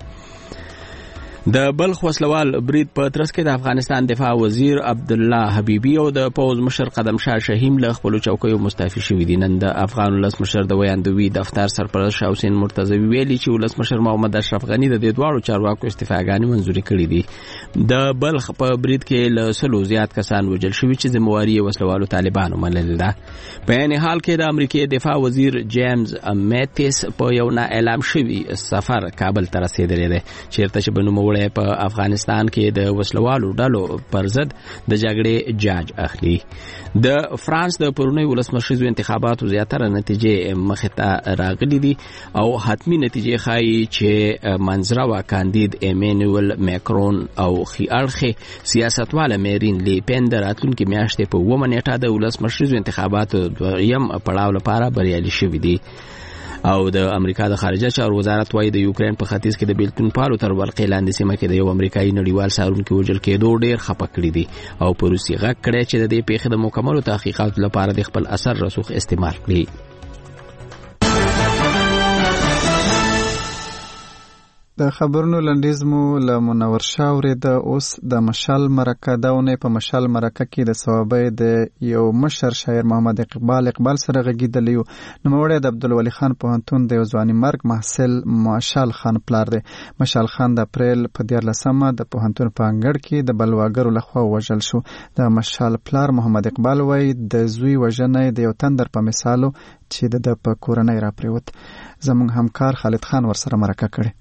د بلخ وسلوال برید په ترڅ کې د افغانستان دفاع وزیر عبدالله حبیبی او د پوز مشر قدم شاه شهیم له خپل چوکیو مستعفي شوي دي. نن د افغان ولس مشر د ویاندوی دفتر سرپرست شاه حسین مرتضوی ویلي چې ولس مشر محمد اشرف غنی د دې دواړو چارواکو استعفاګانې منځوري کړې دي. د بلخ په برید کې له سلو زیات کسان وژل شوي چې ذمہواري وسلوالو طالبانو منلې ده. په عین حال کې د امریکای دفاع وزیر جیمز میتیس په یو نا اعلان شوی سفر کابل ته رسیدلی دی چیرته چې بنوم په افغانستان کې د وسلوالو ډلو پر ضد د جګړې جاج اخلي. د فرانس د پرونی ولسمشریزو انتخاباتو زیاتره نتیجې مخې ته راغلي دي او حتمی نتیجې ښایي چې منځرو کاندید ایمانوئل ماکرون او خي اړخې سیاستواله میرین لی پن د راتلونکي میاشتې په اوومه نیټه د ولسمشریزو انتخاباتو دویم پړاو لپاره بریالي شوي دي. او د امریکا د خارجه چارو وزارت وايي د یوکرين په ختیځ کې د بیلتون پالو تر ورقې لاندې سیمه کې د یو امریکایي نړیوال څارونکي وژل کېدو ډېر خفه کړي دي او په روسي غږ کړی چې د دې پیښې د مکملو تحقیقاتو لپاره د خپل اثر رسوخ استعمال کړي. د خبرونو لنډیز مو له منور شاه اورېده. اوس د مشال مرکه د اونۍ په مشال مرکه کې د ثوابۍ د یو مشر شاعر محمد اقبال اقبال سره غږېدلی یو. نوموړی د عبدالولي خان پوهنتون د یو ځواني مرګ محصل مشال خان پلار دی. مشال خان د اپریل په دیارلسمه د پوهنتون په انګړ کې د بلواګرو لخوا وژل شو. د مشال پلار محمد اقبال وایي د زوی وژنه د یو تندر په مثالو چې د په کورنۍ راپریوت. زموږ همکار خالد خان ورسره مرکه کړې.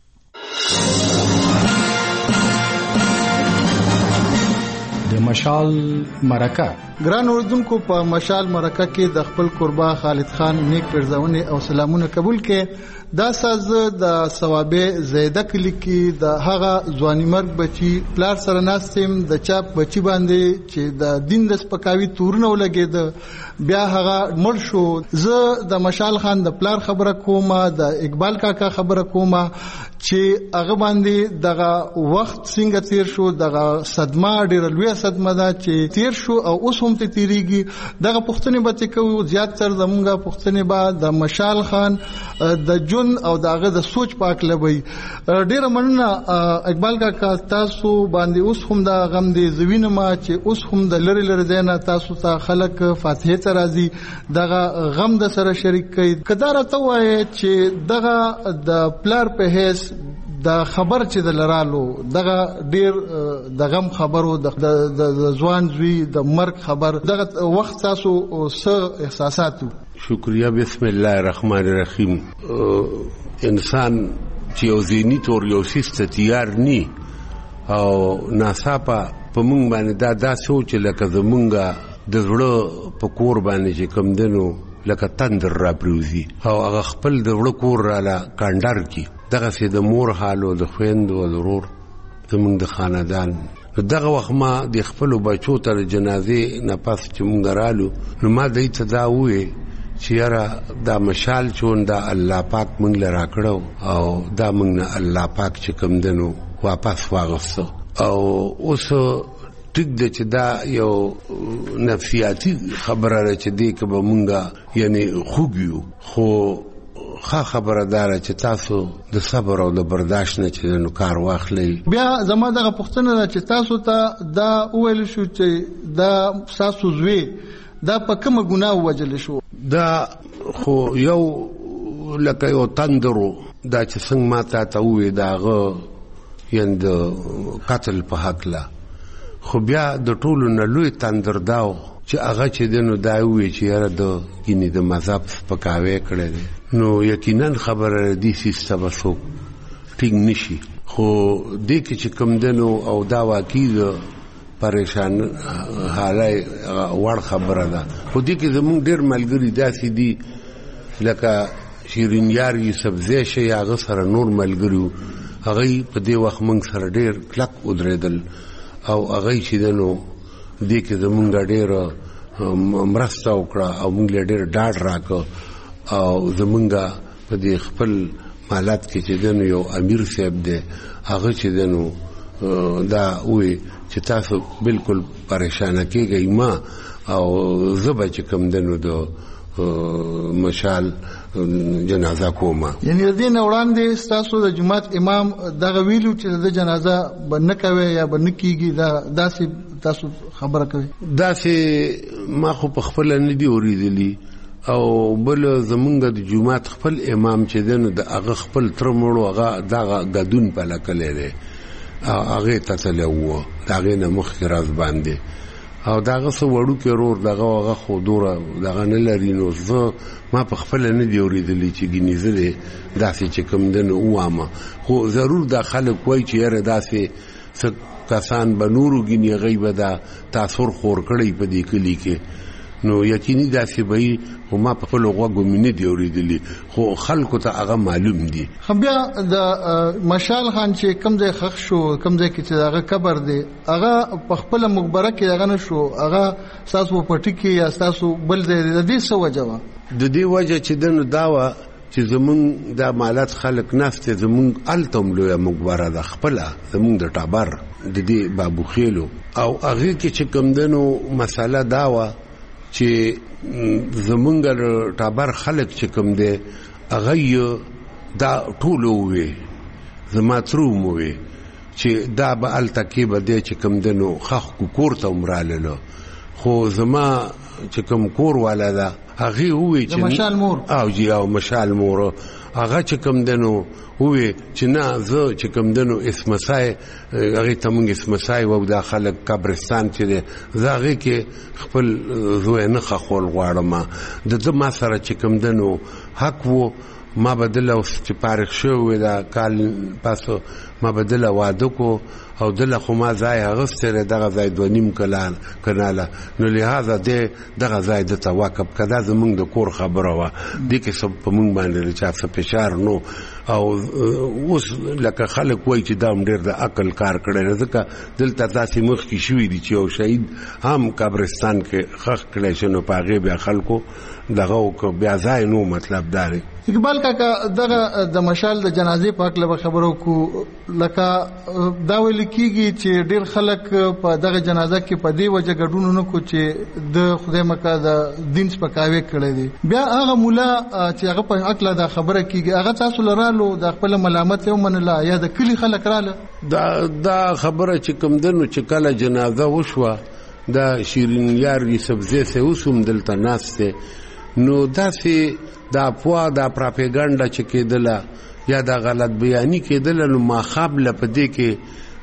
د مشال مرکه ګران اوردونکو په مشال مرکه کې د خپل قربا خالد خان نیک پرځونه او سلامونه قبول کې. دا ساز د ثوابې زیاده کلی کې د هغه ځواني مرګ بچي پلار سره ناستم د چاپ بچي باندې چې د دین د سپکاوي تورونه ولګید بیا هغه مړ شو. زه د مشال خان د پلار خبره کوم د اقبال کاکا خبره کوم چې هغه باندې دغه وخت څنګه تیر شو. دغه صدمه ډیره لویه صدمه ده چې تیر شو او اوس هم ته تیریږي. دغه پښتنې به کوو زیات تر زمونږه پښتنې به د مشال خان د جون او دغه د سوچ پاک لوي. ډیره مننه اقبال کاکا تاسو باندې اوس هم د غم دی زوینه ما چې اوس هم د لری لری دینه تاسو ته خلک فاتحه ته راځي دغه غم د سره شریک کړي. کدار ته وایي چې دغه د پلار په هیڅ د خبر چې د لرالو دغه ډیر د غم خبرو د ځوان زوی د مرګ خبر دغه وخت تاسو څه احساساتو؟ شکریہ. بسم الله الرحمن الرحیم. انسان چې یو ذهني تور یو سیسته تیار نی او ناڅاپه په مونږ باندې دا داسې و چې لکه زمونږ د زړه په کور باندې چې کوم دی نو لکه تندر را پریوزي او هغه خپل د زړه کور راله کانډر کي دغسې د مور حال او د خویندو او د ورور زمونږ د خاندان دغه وخت ما د خپلو بچو ته د جنازې نه پس چې مونږ رالو نو ما دوی ته دا وویې چې یاره دا مشال چون دا الله پاک مونږ له راکړو او دا مونږ نه الله پاک چې کوم دی نو واپس واغسته او اوس ټیک ده چې دا یو نفسیاتي خبره ده چې دی که به مونږ یعنی خوږ یو خو ښه خبره داره چې تاسو د صبر او د برداشت نه چې نو کار واخلئ. بیا زما دغه پوښتنه ده چې تاسو ته دا وویل شو چې دا ستاسو زوی دا په کومه ګناه ووژل شو؟ دا خو یو لکه یو تندرو دا چې څنګه ما تا ته وویل د هغه یعنې د قتل په هکله خو بیا د ټولو نه لوی تندر دا و چې هغه چې دی نو دا وویل چې یاره د ګینې د مذهب سپکاوی کړی دی نو یقینا خبره دې سیسته به څوک ټینګ نشي خو دې کې چې کوم دی نو او دا واقعي د پریشان حالی وړ خبره ده خو دې کې زمونږ ډېر ملګري داسې دي لکه شیرین یار یوسفزی شي هغه سره نور ملګري وو هغوی په دې وخت موږ سره ډېر کلک ودرېدل او هغوی چې دی نو دې کې زمونږ ډېره مرسته وکړه او موږ له ډېر ډاډ راکړه او زمونږ په دې خپل مالات کې چې دی نو یو امیر صاحب دی هغه چې دی نو دا وی چې تاسو بالکل پریشانه کېږئ ما او زه به چې کوم دی نو د مشال جنازه کومه یعنی د دې نه وړاندې ستاسو د جماعت امام دغه ویلو چې د جنازه به نه کوي یا به نه کېږي دا داسې تاسو خبره کوي؟ داسې ما خو په خپله نه دي اورېدلي او بل زمونږ د جماعت خپل امام چې دی نو د هغه خپل تره مړو هغه دغه ګدون پلکلی دی هغې ته تللی وه د هغې نه مخکې راز باندې او دغه څه وړوکی رور دغه هغه خو دوره دغه نه لري نو زه ما په خپله نه دي اورېدلي چې ګینې زه دی داسې چې کوم دی نو ووامه خو ضرور دا خلک وایي چې یاره داسې څه کسان به نورو ګینې هغوی به دا تاثر خور کړی په دې کلي کې نو یقیني داسې به وي خو ما په خپلو غوږو مې نه دي اورېدلي خو خلکو ته هغه معلوم دي. بیا د مشال خان چې کوم ځای ښخ شو کوم ځای کې چې هغه قبر دی هغه په خپله مقبره کې هغه نه شو هغه ستاسو په پټي کې یا ستاسو بل ځای د دې څه وجه وه؟ د دې وجه چې ده نو دا وه چې زمونږ دا مالت خلک ناست دی زمونږ هلته هم لویه مقبره ده خپله زمونږ د ټابر د دې بابوخیلو او هغې کې چې کوم دی نو مسله دا وه چې زمونږ ټابر خلک چې کوم دی هغه دا ټول ووی زما ترو مو وی چې دا به هلته کې به دی چې کوم دی نو خښ کو کور ته هم راللو خو زما چې کوم کور والا ده هغې ووی چې مشال مور او جی او مشال مور هغه چې کوم دی نو ووی چې نه زه چې کوم دی نو اسمسای هغې ته مونږ اسمسای وو دا خلک قبرستان چې دی زه هغې کې خپل زوی نه خښول غواړم د ده ما سره چې کوم دی نو حق و ما به دله اوس چې فارغ شوی وی دا کال پاسو ما به دله واده کو او دله خو ما ځای اغوستی دی دغه ځای دوه نیم کناله نو لحاظه دی دغه ځای ده ته وقف که دا زمونږ د کور خبره وه دې کې څه په مونږ باندې د چا څه فشار نو او اوس لکه خلک وایي چې دا هم ډېر د عقل کار کړی دی ځکه دلته داسې مخکې شوي دي چې یو شهید هم قبرستان کې ښخ کړی شي نو په هغې بیا خلکو دغه وکړه بیا ځای نو مطلب دا دی. اقبال کاکا دغه د مشال د جنازې په هکله به خبره وکړو لکه دا ویل کېږي چې ډېر خلک په دغه جنازه کې په دې وجه ګډون ونه کړو چې د خدای مکه د دین سپکاوی کړی دی بیا هغه مولا چې هغه په هکله دا خبره کېږي هغه تاسو له رالو د خپله ملامت یې ومنله یا د کلي خلک راله؟ دا دا خبره چې کوم ده نو چې کله جنازه وشوه دا شیرین یار یوسفزی صاحب اوس هم دلته ناست دی نو داسې دا افوا دا پراپیګنډه چې کېدله یا دا غلط بیاني کېدله نو ماښام له په دې کې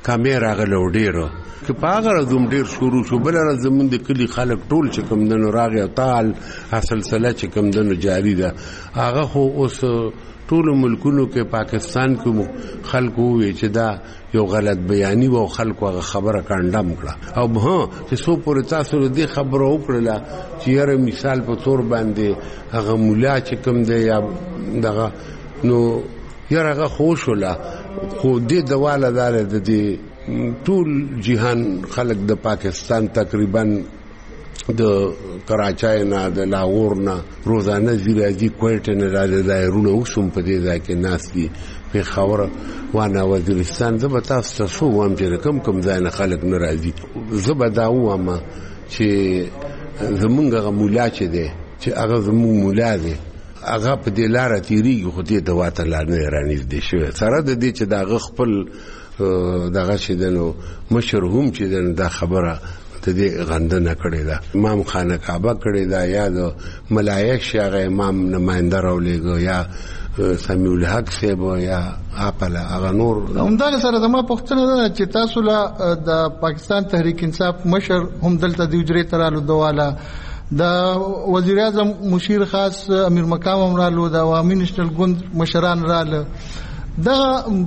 کامیرا غلو ډیرو چې پاغره دوم ډیر شروع شو بل را زمون د کلی خلک ټول چې کم دنو راغی او تعال سلسله چې کم دنو جاری ده هغه خو اوس ټول ملکونو کې پاکستان کې خلکو وی چې دا یو غلط بیانی و خلکو هغه خبره کاندم کړه او ها چې سو پورې تاسو دې خبره وکړه چې یاره مثال په تور باندې هغه مولا چې کم دی یا دغه نو یاره هغه خوش ولا خو دې دواله دار د دې ټول جهان خلک د پاکستان تقریبا د کراچۍ نه د لاهور نه روزانه زیراجی کوټه نه راځي دایرونه اوسم په دې ځای کې ناس دي په خبره وانه وزیرستان زه به تاسو ته شو وایم چې کم کم ځای نه خلک نه راځي زه به دا وایم چې زمونږ مولا چې دی چې هغه زمونږ مولا دی هغه په دې لار تیریږي خو دې د واته لار نه رانیږدې شوی سره د دې چې دا خپل دغه چې دنو مشر هم چې دنو دا خبره ته دې غنده نه کړې ده امام خانه کعبه کړې ده یا د ملایک شغه امام نمائنده راولېګو یا سمیع الحق صاحب یا اپل هغه نور همدغه سره زما پوښتنه ده چې تاسو له د پاکستان تحریک انصاف مشر هم دلته د اجرې ترالو دواله د وزیر اعظم مشیر خاص امیر مقام امرالو د عوامي نشنل ګوند مشران رااله دا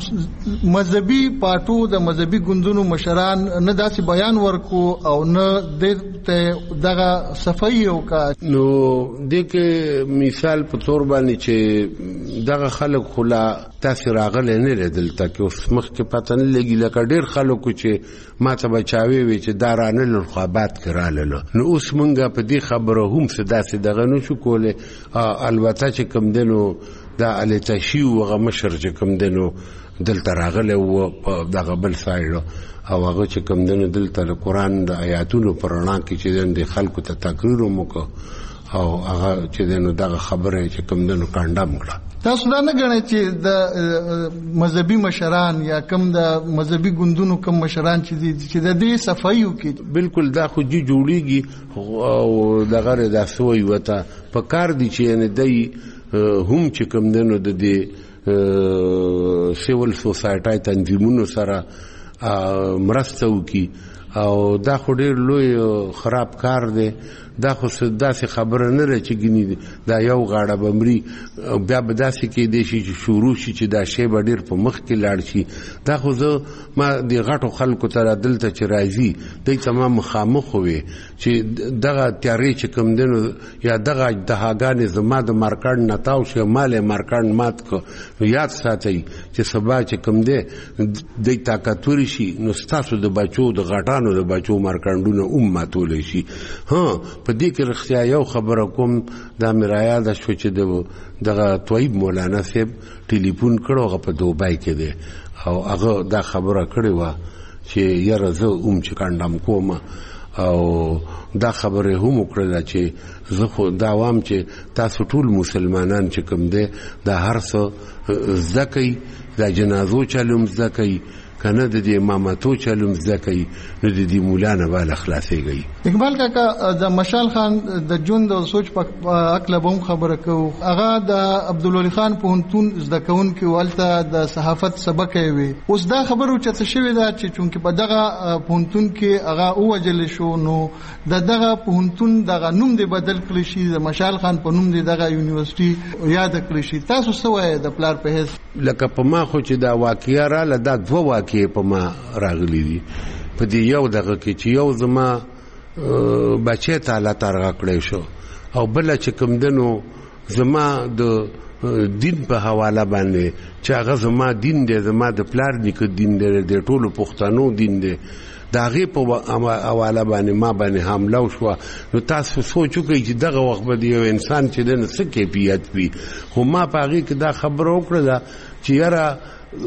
مذهبي پارټو د مذهبي ګوندونو مشران نه داسې بیان ورکو او نه د دغه صفایي او کا نو د کې مثال په تور باندې چې دغه خلک خلا تاسو راغله نه لیدل تا کې اوس مخ کې پته نه لګی لکه ډیر خلکو چې ما ته بچاوي وي چې دارانه لخوابات کراله نو اوس مونږه په دې خبره هم صدا صدا دغه نو شو کوله البته چې کم دنو دا علی تشیو وغه مشر چې کم دنو دلته راغله او دغه بل سایډ او هغه چې کم دنو دلته قرآن د آیاتونو پرانا کې چې د خلکو ته تقریر وکړو او هغه چې دنو دغه خبره چې کم دنو کاندام کړه تاسو دا نه غواړئ چې د مذهبي مشران یا کم د مذهبي ګوندونو کم مشران چې چې د دې صفایو کې بالکل دا خو جی جوړیږي او دغه د سوی وته په کار دي چې نه دی هم چې کم دنو د دې سیول سوسایټي تنظیمونو سره مرسته وکي او دا خو ډېر لوی خراب کار دی دا خو داسې خبره نه لري چې ګني دا یو غاړه بمري بیا به داسې کې دی چې شروع شي چې دا شی به ډېر په مخ کې لاړ شي دا خو زه ما د غټو خلکو ته دلته چې راځي دوی تمام مخامخ وي چې دغه تیارې چې کوم دنو یا دغه دهاګانې زما د مارکاډ نه تاو شي مال مارکاډ مات کو یاد ساتي چې سبا چې کوم دی د طاقتوري شي نو ستاسو د بچو د غټانو د بچو مارکاډونه ام ماتول شي ها په دې کې رښتیا یو خبره کوم دا مرایا د شو چې دغه طیب مولانا صاحب ټلیفون کړو په دوبای کې دی او هغه دا خبره کړې و چې یاره زه اوم چې کاندم کوم او دا خبره هم وکړه چې زه خو دا وام چې تاسو ټول مسلمانان چې کوم دی دا هر څه زکې دا جنازو چلم زکې کنه د دې امامتو چلم زکې نو د دې مولانا بال اخلاصيږي اقبال کاکا د مشال خان د ژوند او سوچ په اکل به خبره کو هغه د عبدالولي خان پوهنتون زده کون کې ولته د صحافت سبق وي اوس دا خبرو چې څه شوی دا چې چونکه په دغه پوهنتون کې هغه اوجل شو نو د دغه پوهنتون دغه نوم دی بدل کړی شي د مشال خان په نوم دی دغه یونیورسيټي یاد کړی شي تاسو څه وایي د پلار په هیڅ لکه په ما خو چې دا واقعیا را لدا دوه کې په ما راغلي دي په دې یو دغه کې چې یو زما بچی ته الله ترغه کړی شو او بل چې کوم دنو زما د دین په حواله باندې چې هغه زما دین دی زما د پلار نیکه دین دی د ټولو پښتنو دین دی دا غي په حواله باندې ما باندې حمله وشو نو تاسو سوچو کې چې دغه وخت به یو انسان چې د څه کیفیت وي خو ما پاږي کې دا خبره وکړه چې یاره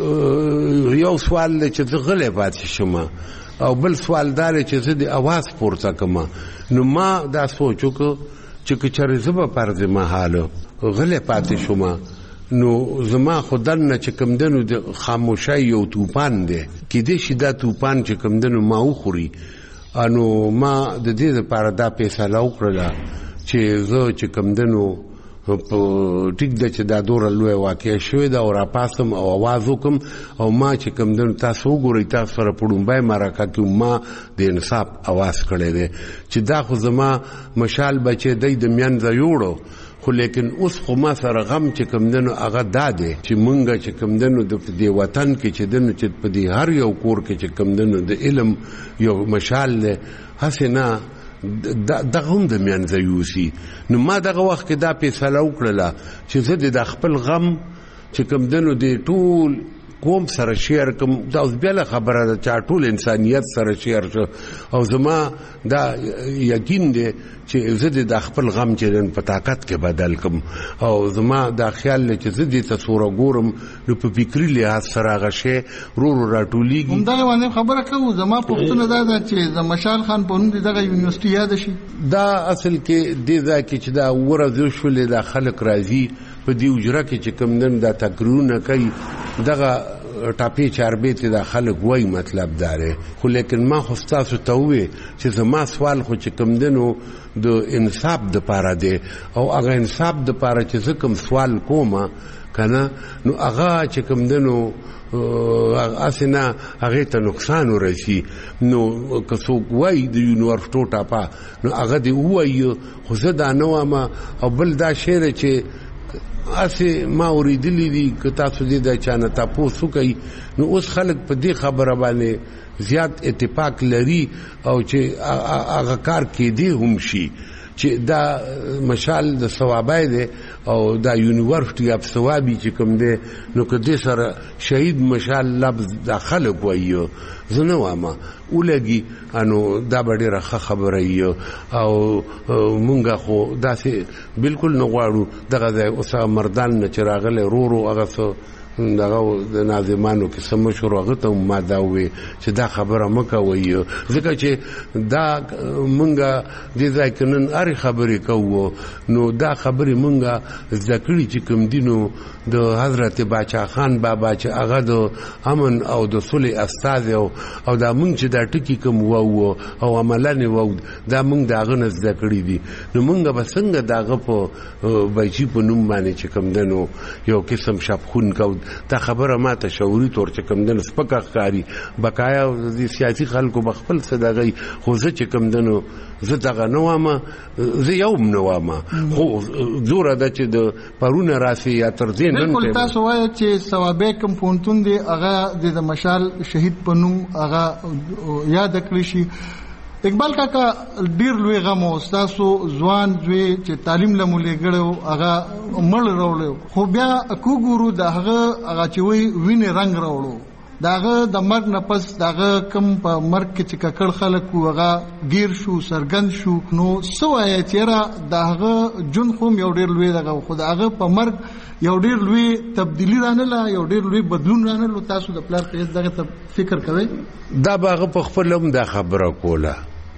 یو سوال چې زه غلې پاتې شم او بل سوال دار چې زه د اواز پورته کوم نو ما دا سوچو چې کچره زبا پرځه محاله غلې پاتې شم نو زما خدان نه چې کم دنو د خاموشي یو توپان دی کې دې شي دا توپان چې کم دنو ما وخوري انو ما د دې لپاره دا فیصله وکړه چې زه چې کم دنو په ټیک د چې دا دوره لوی واقع شوې ده او راپاسم او आवाज وکم او ما چې کوم دن تاسو وګورئ تاسو سره پړومبای مرکه کې ما د انصاف आवाज کړی دی چې دا خو زما مشال بچي د میان ز یوړو خو لیکن اوس خو ما سره غم چې کوم دنو هغه داده چې مونږه چې کوم دنو د دې وطن کې چې دنو چې په دې هر یو کور کې چې کوم دنو د علم یو مشال له حسنا دغه هم د میانځ یوسی نو ما دغه وخت کې دا فیصله وکړه چې زه د خپل غم چې کوم دنو د ټول قوم سره شیر کوم دا اوس بل خبره ده چې ټول انسانيت سره شیر شو او زما دا یقین دی چې زه د خپل غم چې په طاقت کې بدل کوم او زما دا خیال چې زه د تصور ګورم نو په فکری لحاظ سره غشه رو رو راټولیږي دا باندې خبره کوم زما پښتنه دا ده چې د مشال خان په نوم دغه یونیورسيټي یاد شي دا اصل کې د ځکه چې دا ورځ شولې د خلک راځي په دې وجره کې چې کوم نن دا تقریرونه کوي دغه ټاپی چاربې ته د خلک وای مطلب داره خو لیکن ما خو تاسو ته وې چې زما سوال خو چې کوم دنو د انصاف د پاره دی او هغه انصاف د پاره چې زه کوم سوال کوم کنه نو هغه چې کوم دنو اسنه هغه ته نقصان ورسي نو که څوک وای د یونیورسيټو ټاپا نو هغه دی وای خو زه دا نو ما او بل دا شعر چې اسی ما اوریدلی دي که تاسو دې د چانه تاسو کوي نو اوس خلک په دې خبره باندې زیات اتفاق لري او چې هغه کار کې دی هم شي چې دا مشال د ثوابای دی او دا یونیورسيټي اف ثوابي چې کوم دی نو که دې سره شهید مشال لفظ داخله کوي زنه وامه ولګي انو دا ډېره خبره یو او مونږه خو داسې بالکل نه غواړو دغه ځای اوس مردان نه چراغله رو رو هغه څه دغه د ناظمانو کې سم شروع هغه ته ما دا وې چې دا خبره مکه وایي ځکه چې دا مونږه د ځای کنن اړ خبرې کوو نو دا خبرې مونږه ذکرې چې کوم دینو د حضرت باچا خان بابا چې هغه د امن او د صلح استاد او دا مونږ چې دا ټکی کوم وو او عملانه وو دا مونږ دا غن ذکرې دي نو مونږه به څنګه داغه په بچی په نوم باندې چې کوم دنو یو قسم شپخون کو دا خبره ما ته شعوري تور چې کوم دنو سپکه ښکاری بقایا د سیاسي خلکو بخپل صداغي خو زه چې کوم دنو زه دغه نوامه زه یوم نوامه خو زوره د چې د پرونه راسي یا تر دې نن بالکل تاسو وایي چې ثوابه کوم پونتون دی هغه د مشال شهید پنوم هغه یاد کړی شي اقبال کاکا ډیر لوی غم او تاسو ځوان دوی چې تعلیم لمولې غړو هغه مړ راوړو خو بیا کو ګورو دغه هغه چې وی وینې رنگ راوړو داغه د مرګ نه پس داغه کم په مرګ کې چې ککړ خلک هغه گیر شو سرګند شو نو سوای چیرې داغه جون خو یو ډیر لوی دغه خو داغه په مرګ یو ډیر لوی تبدیلی رانه یو ډیر لوی بدلون رانه تاسو د پلان په دغه فکر کوئ دا باغه په خپل هم دا خبره کوله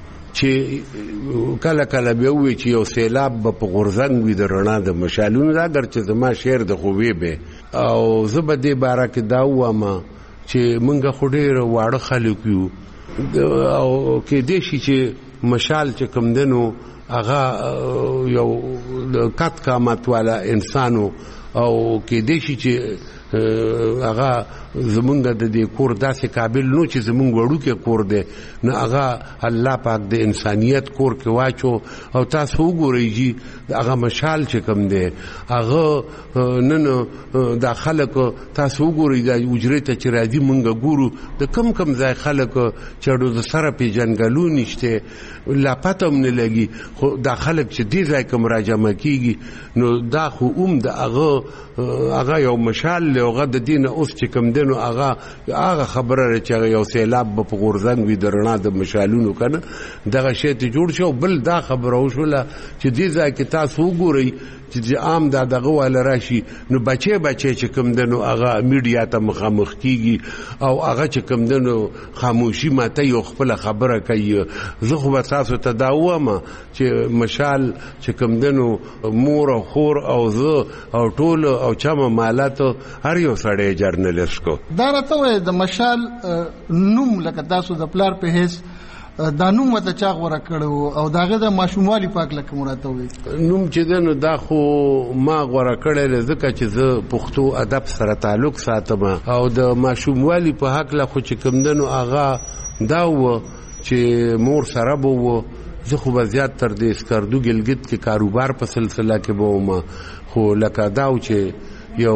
چې کله کله به وي چې یو سیلاب په غورځنګ وي د رڼا د مشالونو دا ګر چې زما شعر د خوبې به او زه به دې باره کې دا وایم چې مونږه خو ډېر واړه خلک یو او کې دې شي چې مشال چې کوم دنو هغه یو کټ قامت والا انسانو او کې دې شي چې هغه زمونږ د دې کور داسې قابل نو چې زمونږ وړو کې کور دی نو هغه الله پاک د انسانیت کور کې واچو او تاسو وګورئ جی هغه مشال چې کوم دی هغه نن د خلک تاسو وګورئ د اجرې ته چې راځي مونږ ګورو د کم کم ځای خلک چې د سره په جنګلو نشته لا پته هم نه لګي خو د خلک چې دې ځای کوم راجمع کیږي نو دا خو اوم د هغه هغه یو مشال له هغه د دین اوس چې کوم دینو هغه هغه خبره چې یو سیلاب په غورځنګ وي د رڼا د مشالونو کنه دغه شی ته جوړ شو بل دا خبره وشوله چې دې ځای کې تاسو وګورئ چې عام دا دغه ول راشي نو بچي بچي چې کوم دنو هغه میډیا ته مخامخ کیږي او هغه چې کوم دنو خاموشي ماته یو خپل خبره کوي زه خو تاسو ته دا وایم چې مشال چې کوم دنو مور او خور او زه او ټول او چمه مالات هر یو سړی جرنالست کو دا راته وای د مشال نوم لکه تاسو د پلار په هیڅ دا نوم وته چا غوړه کړو او داغه د ماشوموالي پاک لکه مراته وي نوم چې دنو دا خو ما غوړه کړل ځکه چې زه پښتو ادب سره تعلق ساتم او د ماشوموالي په حق لا خو چې کوم دنو اغا دا و چې مور سره بو زه خو به زیات تر دې سکردو ګلګت کې کاروبار په سلسله کې بوم خو لکه داو چې یو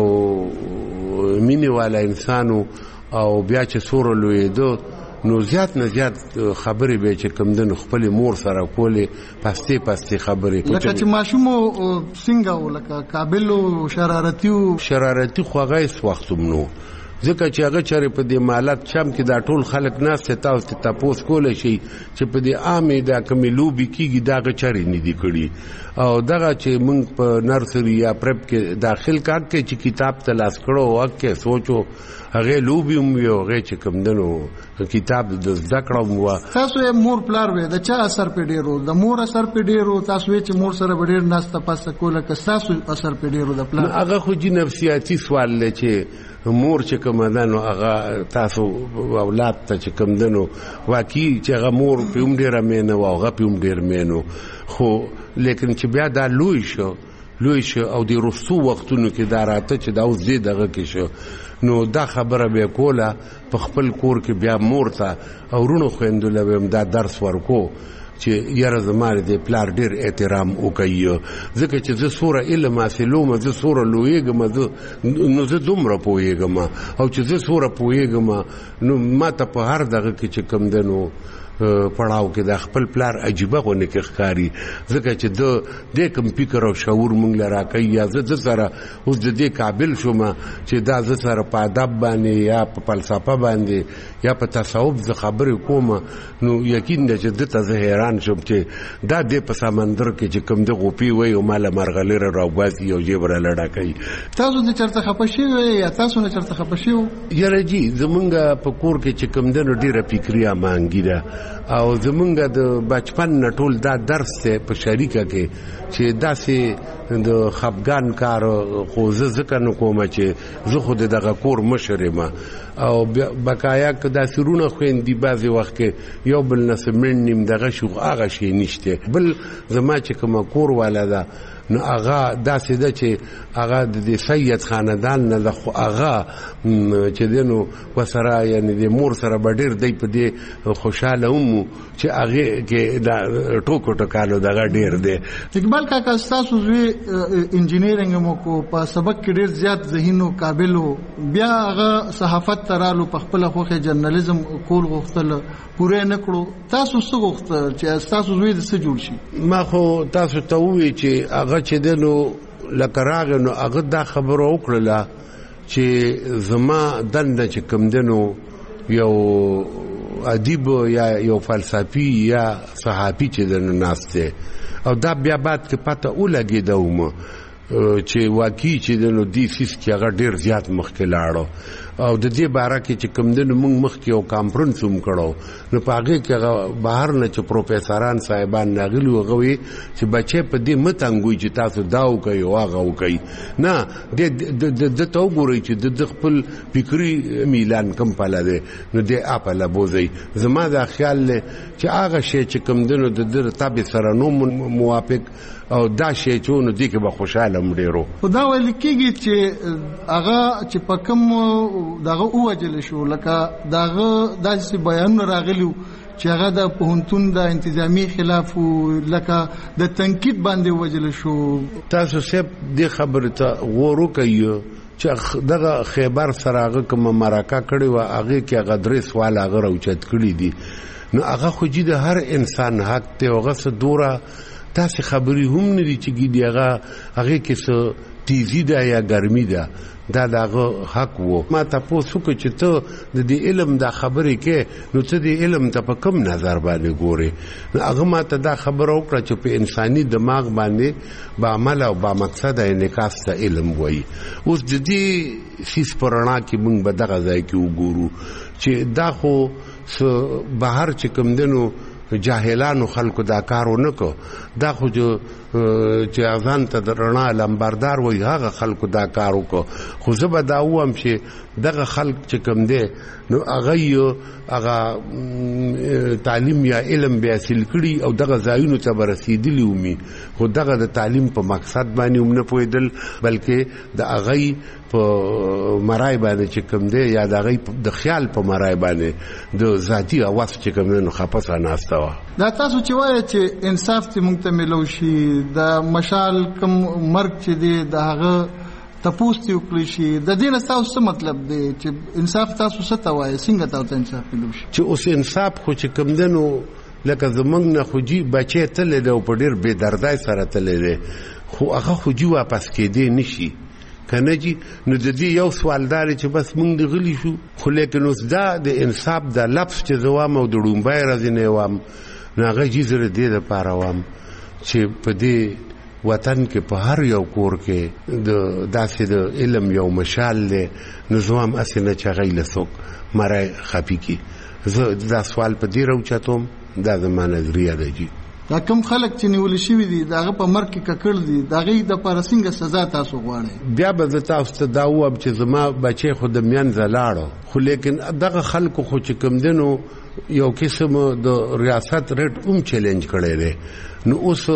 مینه والا انسانو او بیا چې سور لوی دو نو زیات نه زیات خبرې به چې کوم دن خپل مور سره کولې پسته پسته خبرې لکه چې ماشومو څنګه ولکه قابل او شرارتي او شرارتي خوغه اس وختم نو ځکه چې هغه چارې په دې مالات چم کې دا ټول خلک ناس ته تاسو ته تاسو کول شي چې په دې عامه دا کمیلو به کیږي دا چارې نه دي کړی او دغه چې موږ په نرسري یا پرپ کې داخل کار کې چې کتاب تلاش کړو او کې سوچو هغه لوبي هم یو هغه چې کوم دنو کتاب د ذکر مو تاسو یې مور پلار وې د چا اثر په ډیرو د مور اثر په ډیرو تاسو یې چې مور سره ډیر ناس تاسو کوله که تاسو اثر په ډیرو د پلار هغه خو جی نفسیاتي سوال لچې مور چې کوم دنو هغه تاسو اولاد ته چې کوم دنو واقعي چې هغه مور په هم ډیر مینه او هغه په هم ډیر مینه خو لیکن چې بیا دا لوی شو لوی شو او د رسو وختونو کې دا راته چې دا اوس دې دغه کې شو نو دا خبره به کوله په خپل کور کې بیا مور ته او رونو خويندل ويم دا درس ورکو چې یاره زماره د پلار ډیر احترام وکړي ځکه چې زه سوره علم حاصلوم زه سوره لویګم نو زه دومره پوهیږم او چې زه سوره پوهیږم نو ما ته په هر دغه کې چې کم دنو پړاو کې د خپل پلار عجيبه غونې کې ښکاری ځکه چې د دې کم فکر او شعور مونږ لرا کوي یا زه سره اوس د دې قابل شوم چې دا زه سره په ادب باندې یا په فلسفه باندې یا په تصوف ز خبرې کوم نو یقین دې چې د ته زه حیران شوم چې دا دې په سمندر کې چې کم د غوپی وای او مال مرغلره راوباسي او جبر لړا کوي تاسو دې چرته خپشي یا تاسو نه چرته خپشي یاره جی زمونږ په کور کې چې کم دنو ډیره فکریا مانګی ده او زمونږ د بچپن نټول دا درس ته په شریکه کې چې داسې د خپګان کار خو زه ځکه نو کوم چې زه خو دغه کور مشر ما او بقایا که داسې رونه خويندې بعضې وخت کې یو بل نه سمن نیم دغه شو هغه شی نشته بل زما چې کوم کور والا ده نو هغه داسې ده چې هغه د سید خاندان نه خو هغه چې دینو وسره یعنی د مور سره ډیر دی په دې خوشاله ومو چې هغه کې دا ټوکو ټکالو دغه ډیر دی اقبال کاکا تاسو زوی انجینیرینګ مو کو په سبق کې ډیر زیات ذهینو قابلو بیا هغه صحافت ترالو په خپل خوخه جرنالیزم کول غوښتل پوره نه کړو تاسو څه غوښتل چې تاسو زوی د څه جوړ شي ما خو تاسو ته وی چې هغه چې دنو لکراغ نو هغه دا خبره وکړه چې زما دنده چې کم دنو یو ادیب یا یو فلسفي یا صحافي چې دنو ناشته او دا بیا بعد کې پته ولګي دوم چې واقعي چې دنو دی سیس کې هغه ډیر زیات مخکې لاړو او د دې باره کې چې کوم دنو موږ مخکې یو کانفرنس هم کړو نو په هغه کې هغه بهر نه چې پروفیسوران صاحبان ناغلی وغوي چې بچي په دې متنګوي چې تاسو داو کوي او هغه وکي نه د د تو ګوري چې د خپل فکری میلان کم پاله ده نو دې اپاله بوزي زما دا خیال له چې هغه شی چې کوم دنو د در تابع سره نو موافق او دا شی چونو دي کې به خوشاله مډیرو خدا ویل کېږي چې هغه چې پکم دغه اوجل شو لکه دغه داسې بیان راغلیو چې هغه د پهنتون د انتظامی خلاف لکه د تنقید باندې وجل شو تاسو سپ دې خبره ته غورو کوي چې دغه خیبر سره هغه کوم مرکه کړي و هغه کې هغه درې سوال هغه راوچت کړي دي نو هغه خو جې د هر انسان حق ته هغه څه دوره تاسو خبري هم نه دي چې ګډي هغه هغه کې څه تیزی ده یا ګرمي ده دا دغه حق وو ما تاسو کو چې ته د دې علم د خبرې کې نو ته د علم ته په کوم نظر باندې ګوري هغه ما ته دا خبره وکړه چې په انساني دماغ باندې با عمل او با مقصد انعکاس ته علم وایي اوس د دې فیس پرانا کې موږ به دغه ځای کې وګورو چې دا خو بهر چې کوم دنو جاهلانو خلکو دا کار ونه کو دا خو چې اذان ته رڼا لمبردار وای هغه خلکو دا کار وکړو خو زه به دا وایم چې دغه خلک چې کوم دی نو هغه هغه تعلیم یا علم به حاصل کړي او دغه ځایونو ته رسیدلی ومي خو دغه د تعلیم په مقصد باندې هم نه پوهېدل بلکې د هغه په مرای باندې چې کوم دی یا د هغه د خیال په مرای باندې د ذاتي اواز چې کوم دی نو خپسه ناسته وه دا تاسو چې وایي چې انصاف ته موږ ته میلو شي د مشال کوم مرګ چې دی د هغه تپوس ته وکړي شي د دې نه تاسو څه مطلب دی چې انصاف تاسو څه ته وایي څنګه تاسو انصاف میلو شي چې اوس انصاف خو چې کوم دی نو لکه زمونږ نه خو جي بچی تللی دی او په ډېر بې دردۍ سره تللی دی خو هغه خو جي واپس کېدی نه شي که نه جي نو د دې یو سوال دا دی چې بس موږ د غلي شو خو لیکن اوس دا د انصاف د لفظ چې زه وایم او د ړومبی ورځې نه یې وایم نو هغه جي زه د دې دپاره وایم چې په دې وطن کې په هر یو کور کې د داسې د علم یو مشال دی نو زه وایم هسې نه چې هغه یې له څوک مری خفي کړي زه دا سوال په دې راوچتوم دا زما نظریه ده جي دا کوم خلک چې نیول شوي دي د هغه په مرګ کې ککړ دي د هغې دپاره څنګه سزا تاسو غواړئ بیا به زه تاسو ته دا ووایم چې زما بچی خو د منځه لاړو خو لیکن دغه خلکو خو چې کوم دی نو یو قسم د ریاست ریټ هم چیلنج کړی دی نو اوس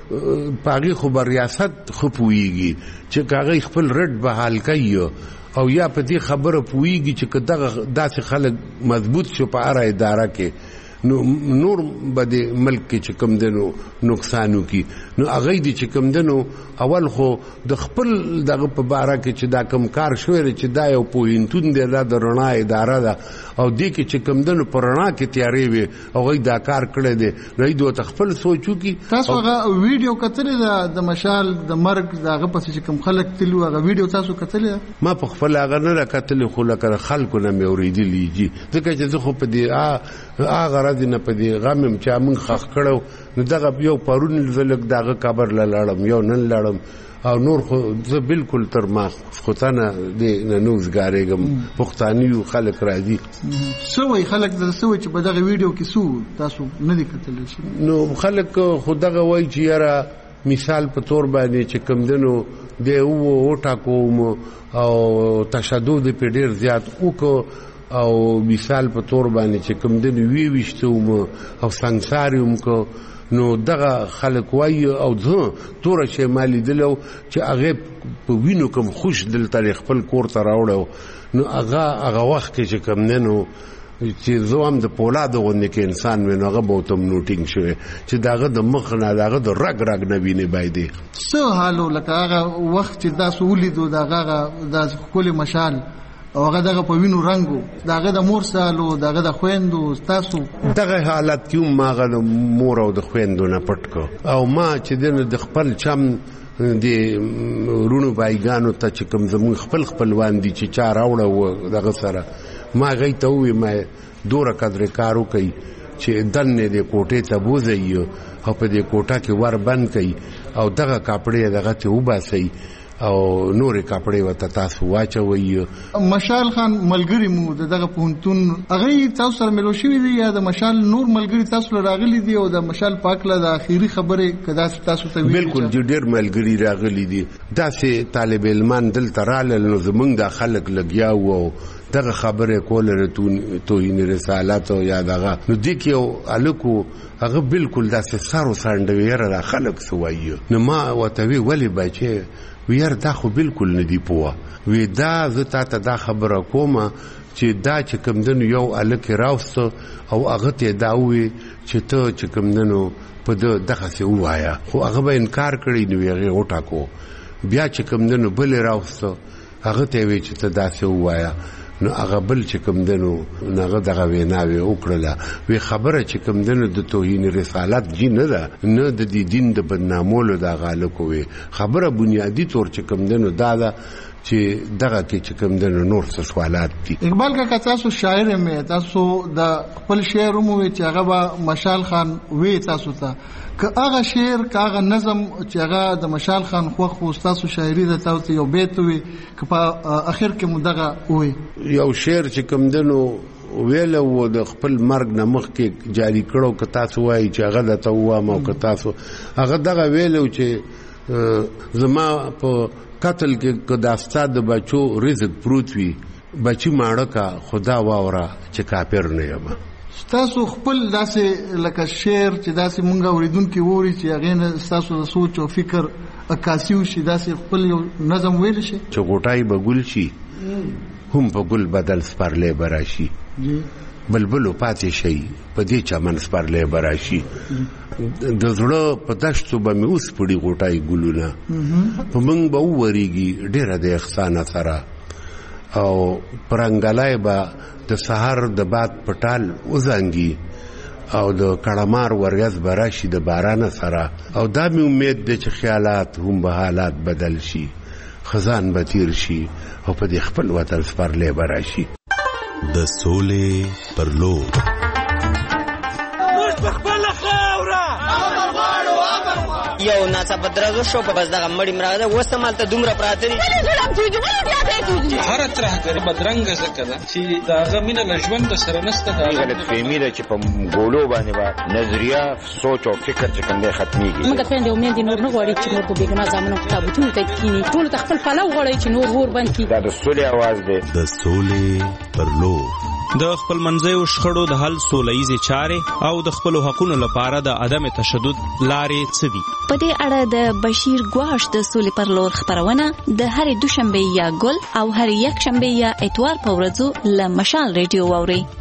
په هغې خو به ریاست ښه پوهېږي چې که هغوی خپل ریټ بحال کوي او یا په دې خبره پوهېږي چې که دغه داسې خلک مضبوط شو په هره اداره کې نو نور به د ملک کې چې کوم دی نو نقصان وکړي نو هغوی دي چې کوم دی نو اول خو د خپل دغه په باره کې چې دا کوم کار شوی دی چې دا یو پوهنتون دی دا د رڼا اداره ده او دې کې چې کوم دی نو په رڼا کې تیارې وي هغوی دا کار کړی دی نو هغوی ورته خپل سوچ وکړي تاسو هغه ویډیو کتلې ده د مشال د مرګ د هغه پسې چې کوم خلک تللي وو هغه ویډیو تاسو کتلې ده ما په خپل هغه نه ده کتلې خو لکه د خلکو نه مې اورېدلي دي ځکه چې زه خو په دې هغه ورځې نه په دې غم یم چې موږ خښ کړو نو دغه یو پرون زه لږ د هغه قبر له لاړم یو نن لاړم او نور خو زه بالکل تر ماخوتنه دې نه نه وزګارېږم پښتاني خلک راځي څه وایي خلک درته څه وایي چې په دغه ویډیو کې څه تاسو نه دي کتلی نو خلک خو دغه وایي چې یاره مثال په طور باندې چې کوم دی نو دی وټاکوم او تشدد یې پرې ډېر زیات وکړو او مثال په طور باندې چې کوم دی نو وی ویشتوم او سنګسار یې هم کو نو دغه خلک وایي او زه توره شی ما لیدلی چې هغې په وینو کوم خوش دلته خپل کور ته راوړی نو هغه هغه وخت کې چې کوم دی نو چې زه هم د پولادو غوندې کې انسان وی نو هغه به ورته نوټینګ شوی چې د هغه د مخ نه د هغه د رګ رګ نه وینې باید څه حال و لکه هغه وخت چې تاسو ولیدو د هغه داسې ښکلې مشال او هغه دغه په وینو رنګ و د هغه د مور سالو د هغه د خویندو ستاسو دغه حالت کې هم ما هغه د مور او د خویندو نه پټ کړ او ما چې دی د خپل چم د وروڼو بایګانو ته چې کوم زموږ خپل خپلوان دي چې چا راوړه و دغه سره ما هغوی ته وویل ما دوره قدرې کار وکړئ چې دننې د کوټې ته بوځئ او په دې کوټه کې ور بند کړئ او دغه کاپړې دغه ته وباسئ او نورې کپړې ورته تاسو واچوئ. مشال خان ملګري مو د دغه پوهنتون هغه تاسو سره ملو شوي دي یا د مشال نور ملګري تاسو له راغلي دي او د مشال پاکله د اخیری خبرې کدا تاسو ته ویل؟ بالکل ډېر ملګري راغلي دي. داسې طالب علمان دلته رالل نو زمونږ د خلک لګیا وو دغه خبره کوله توهین رسالت او یا دغه نو د کیو الکو هغه بالکل داسې سارو سانډوي را خلک سوایو نو ما وتوی ولی بچي ویار دا خو بالکل ندی پوه وی دا زه تا ته دا خبره کومه چې دا چې کمدنو یو الک راوست او هغه ته دا وی چې ته چې کمدنو په دغه څه وایا خو هغه به انکار کړی نو هغه وټاکو بیا چې کمدنو بل راوست هغه ته وی چې ته دا څه وایا نو هغه بل چې کوم دنو هغه دغه ویناوي وکړه وی خبره چې کوم دنو د توهین رسالت جی نه ده نه د دې دین د بدنامولو د غالکو وی خبره بنیادی طور چې کوم دنو دا ده چې دغه کې چې کوم دنو نور څه سوالات دي. اقبال کا تاسو شاعر مې تاسو د خپل شعر مو چې هغه مشال خان وی تاسو ته که هغه شعر که هغه نظم چې هغه د مشال خان خو خو تاسو شاعري د تاسو یو بیت وي که په اخر کې مدغه وي یو شعر چې کوم دنو ویل و د خپل مرګ نه مخکې جاری کړو که تاسو وایي چې هغه درته ووایم او که تاسو هغه دغه ویلو چې زما په قتل کې که دا ستا د بچو رزق پروت وي بچي ماړه کا خدا واوره چې کافر نه یم. تاسو خپل داسې لکه شعر چې داسې مونږ اوریدونکي ووري چې هغې نه ستاسو د سوچ او فکر عکاسي وشي، داسې خپل یو نظم ویلی شي چې غوټۍ به ګل شي هم په ګل بدل سپرلی به راشي، بلبلو پاتې شي په دې چمن سپرلی به راشي. د زړه په دشتو به مې اوس پړي غوټۍ ګلونه، په موږ به وورېږي ډېره د احسانه سره، او پرنګلی به د سهار د باد پټال وزنګي او د کړمار وریځ به راشي د بارانه سره. او دا مې امید دی چې خیالات هم به حالات بدل شي، خزان به تیر شي او په دې خپل وطن سپرلی به راشي. د سولې پر لور یو ناڅاپه درزو شو په بس دغه مړی مراغله اوس هم هلته دومره پراته دي هره ترهګري بدرنګه ځکه ده چې د هغه مینه له ژونده سره نشته. دا غلطفهمي ده چې په ګولو باندې به نظریه سوچ او فکر چې کوم دی ختمېږي. موږ خویندې او میندې نور نه غواړي چې نور په بېګناه زامنو په تابوتونو ته کښېني، ټولو ته خپل پلو غواړي چې نور اور بند کړي. دا د سولې اواز دی. د سولې پر لور د خپل منځیو شخړو د حل سوله ییزې چارې او د خپلو حقونو لپاره د عدم تشدد لارې څه دي؟ په دې اړه د بشیر ګواش د سولې پر لور خپرونه د هرې دوشنبې یا ګل او هرې یکشنبې یا اتوار په ورځو له مشال ریډیو واورئ.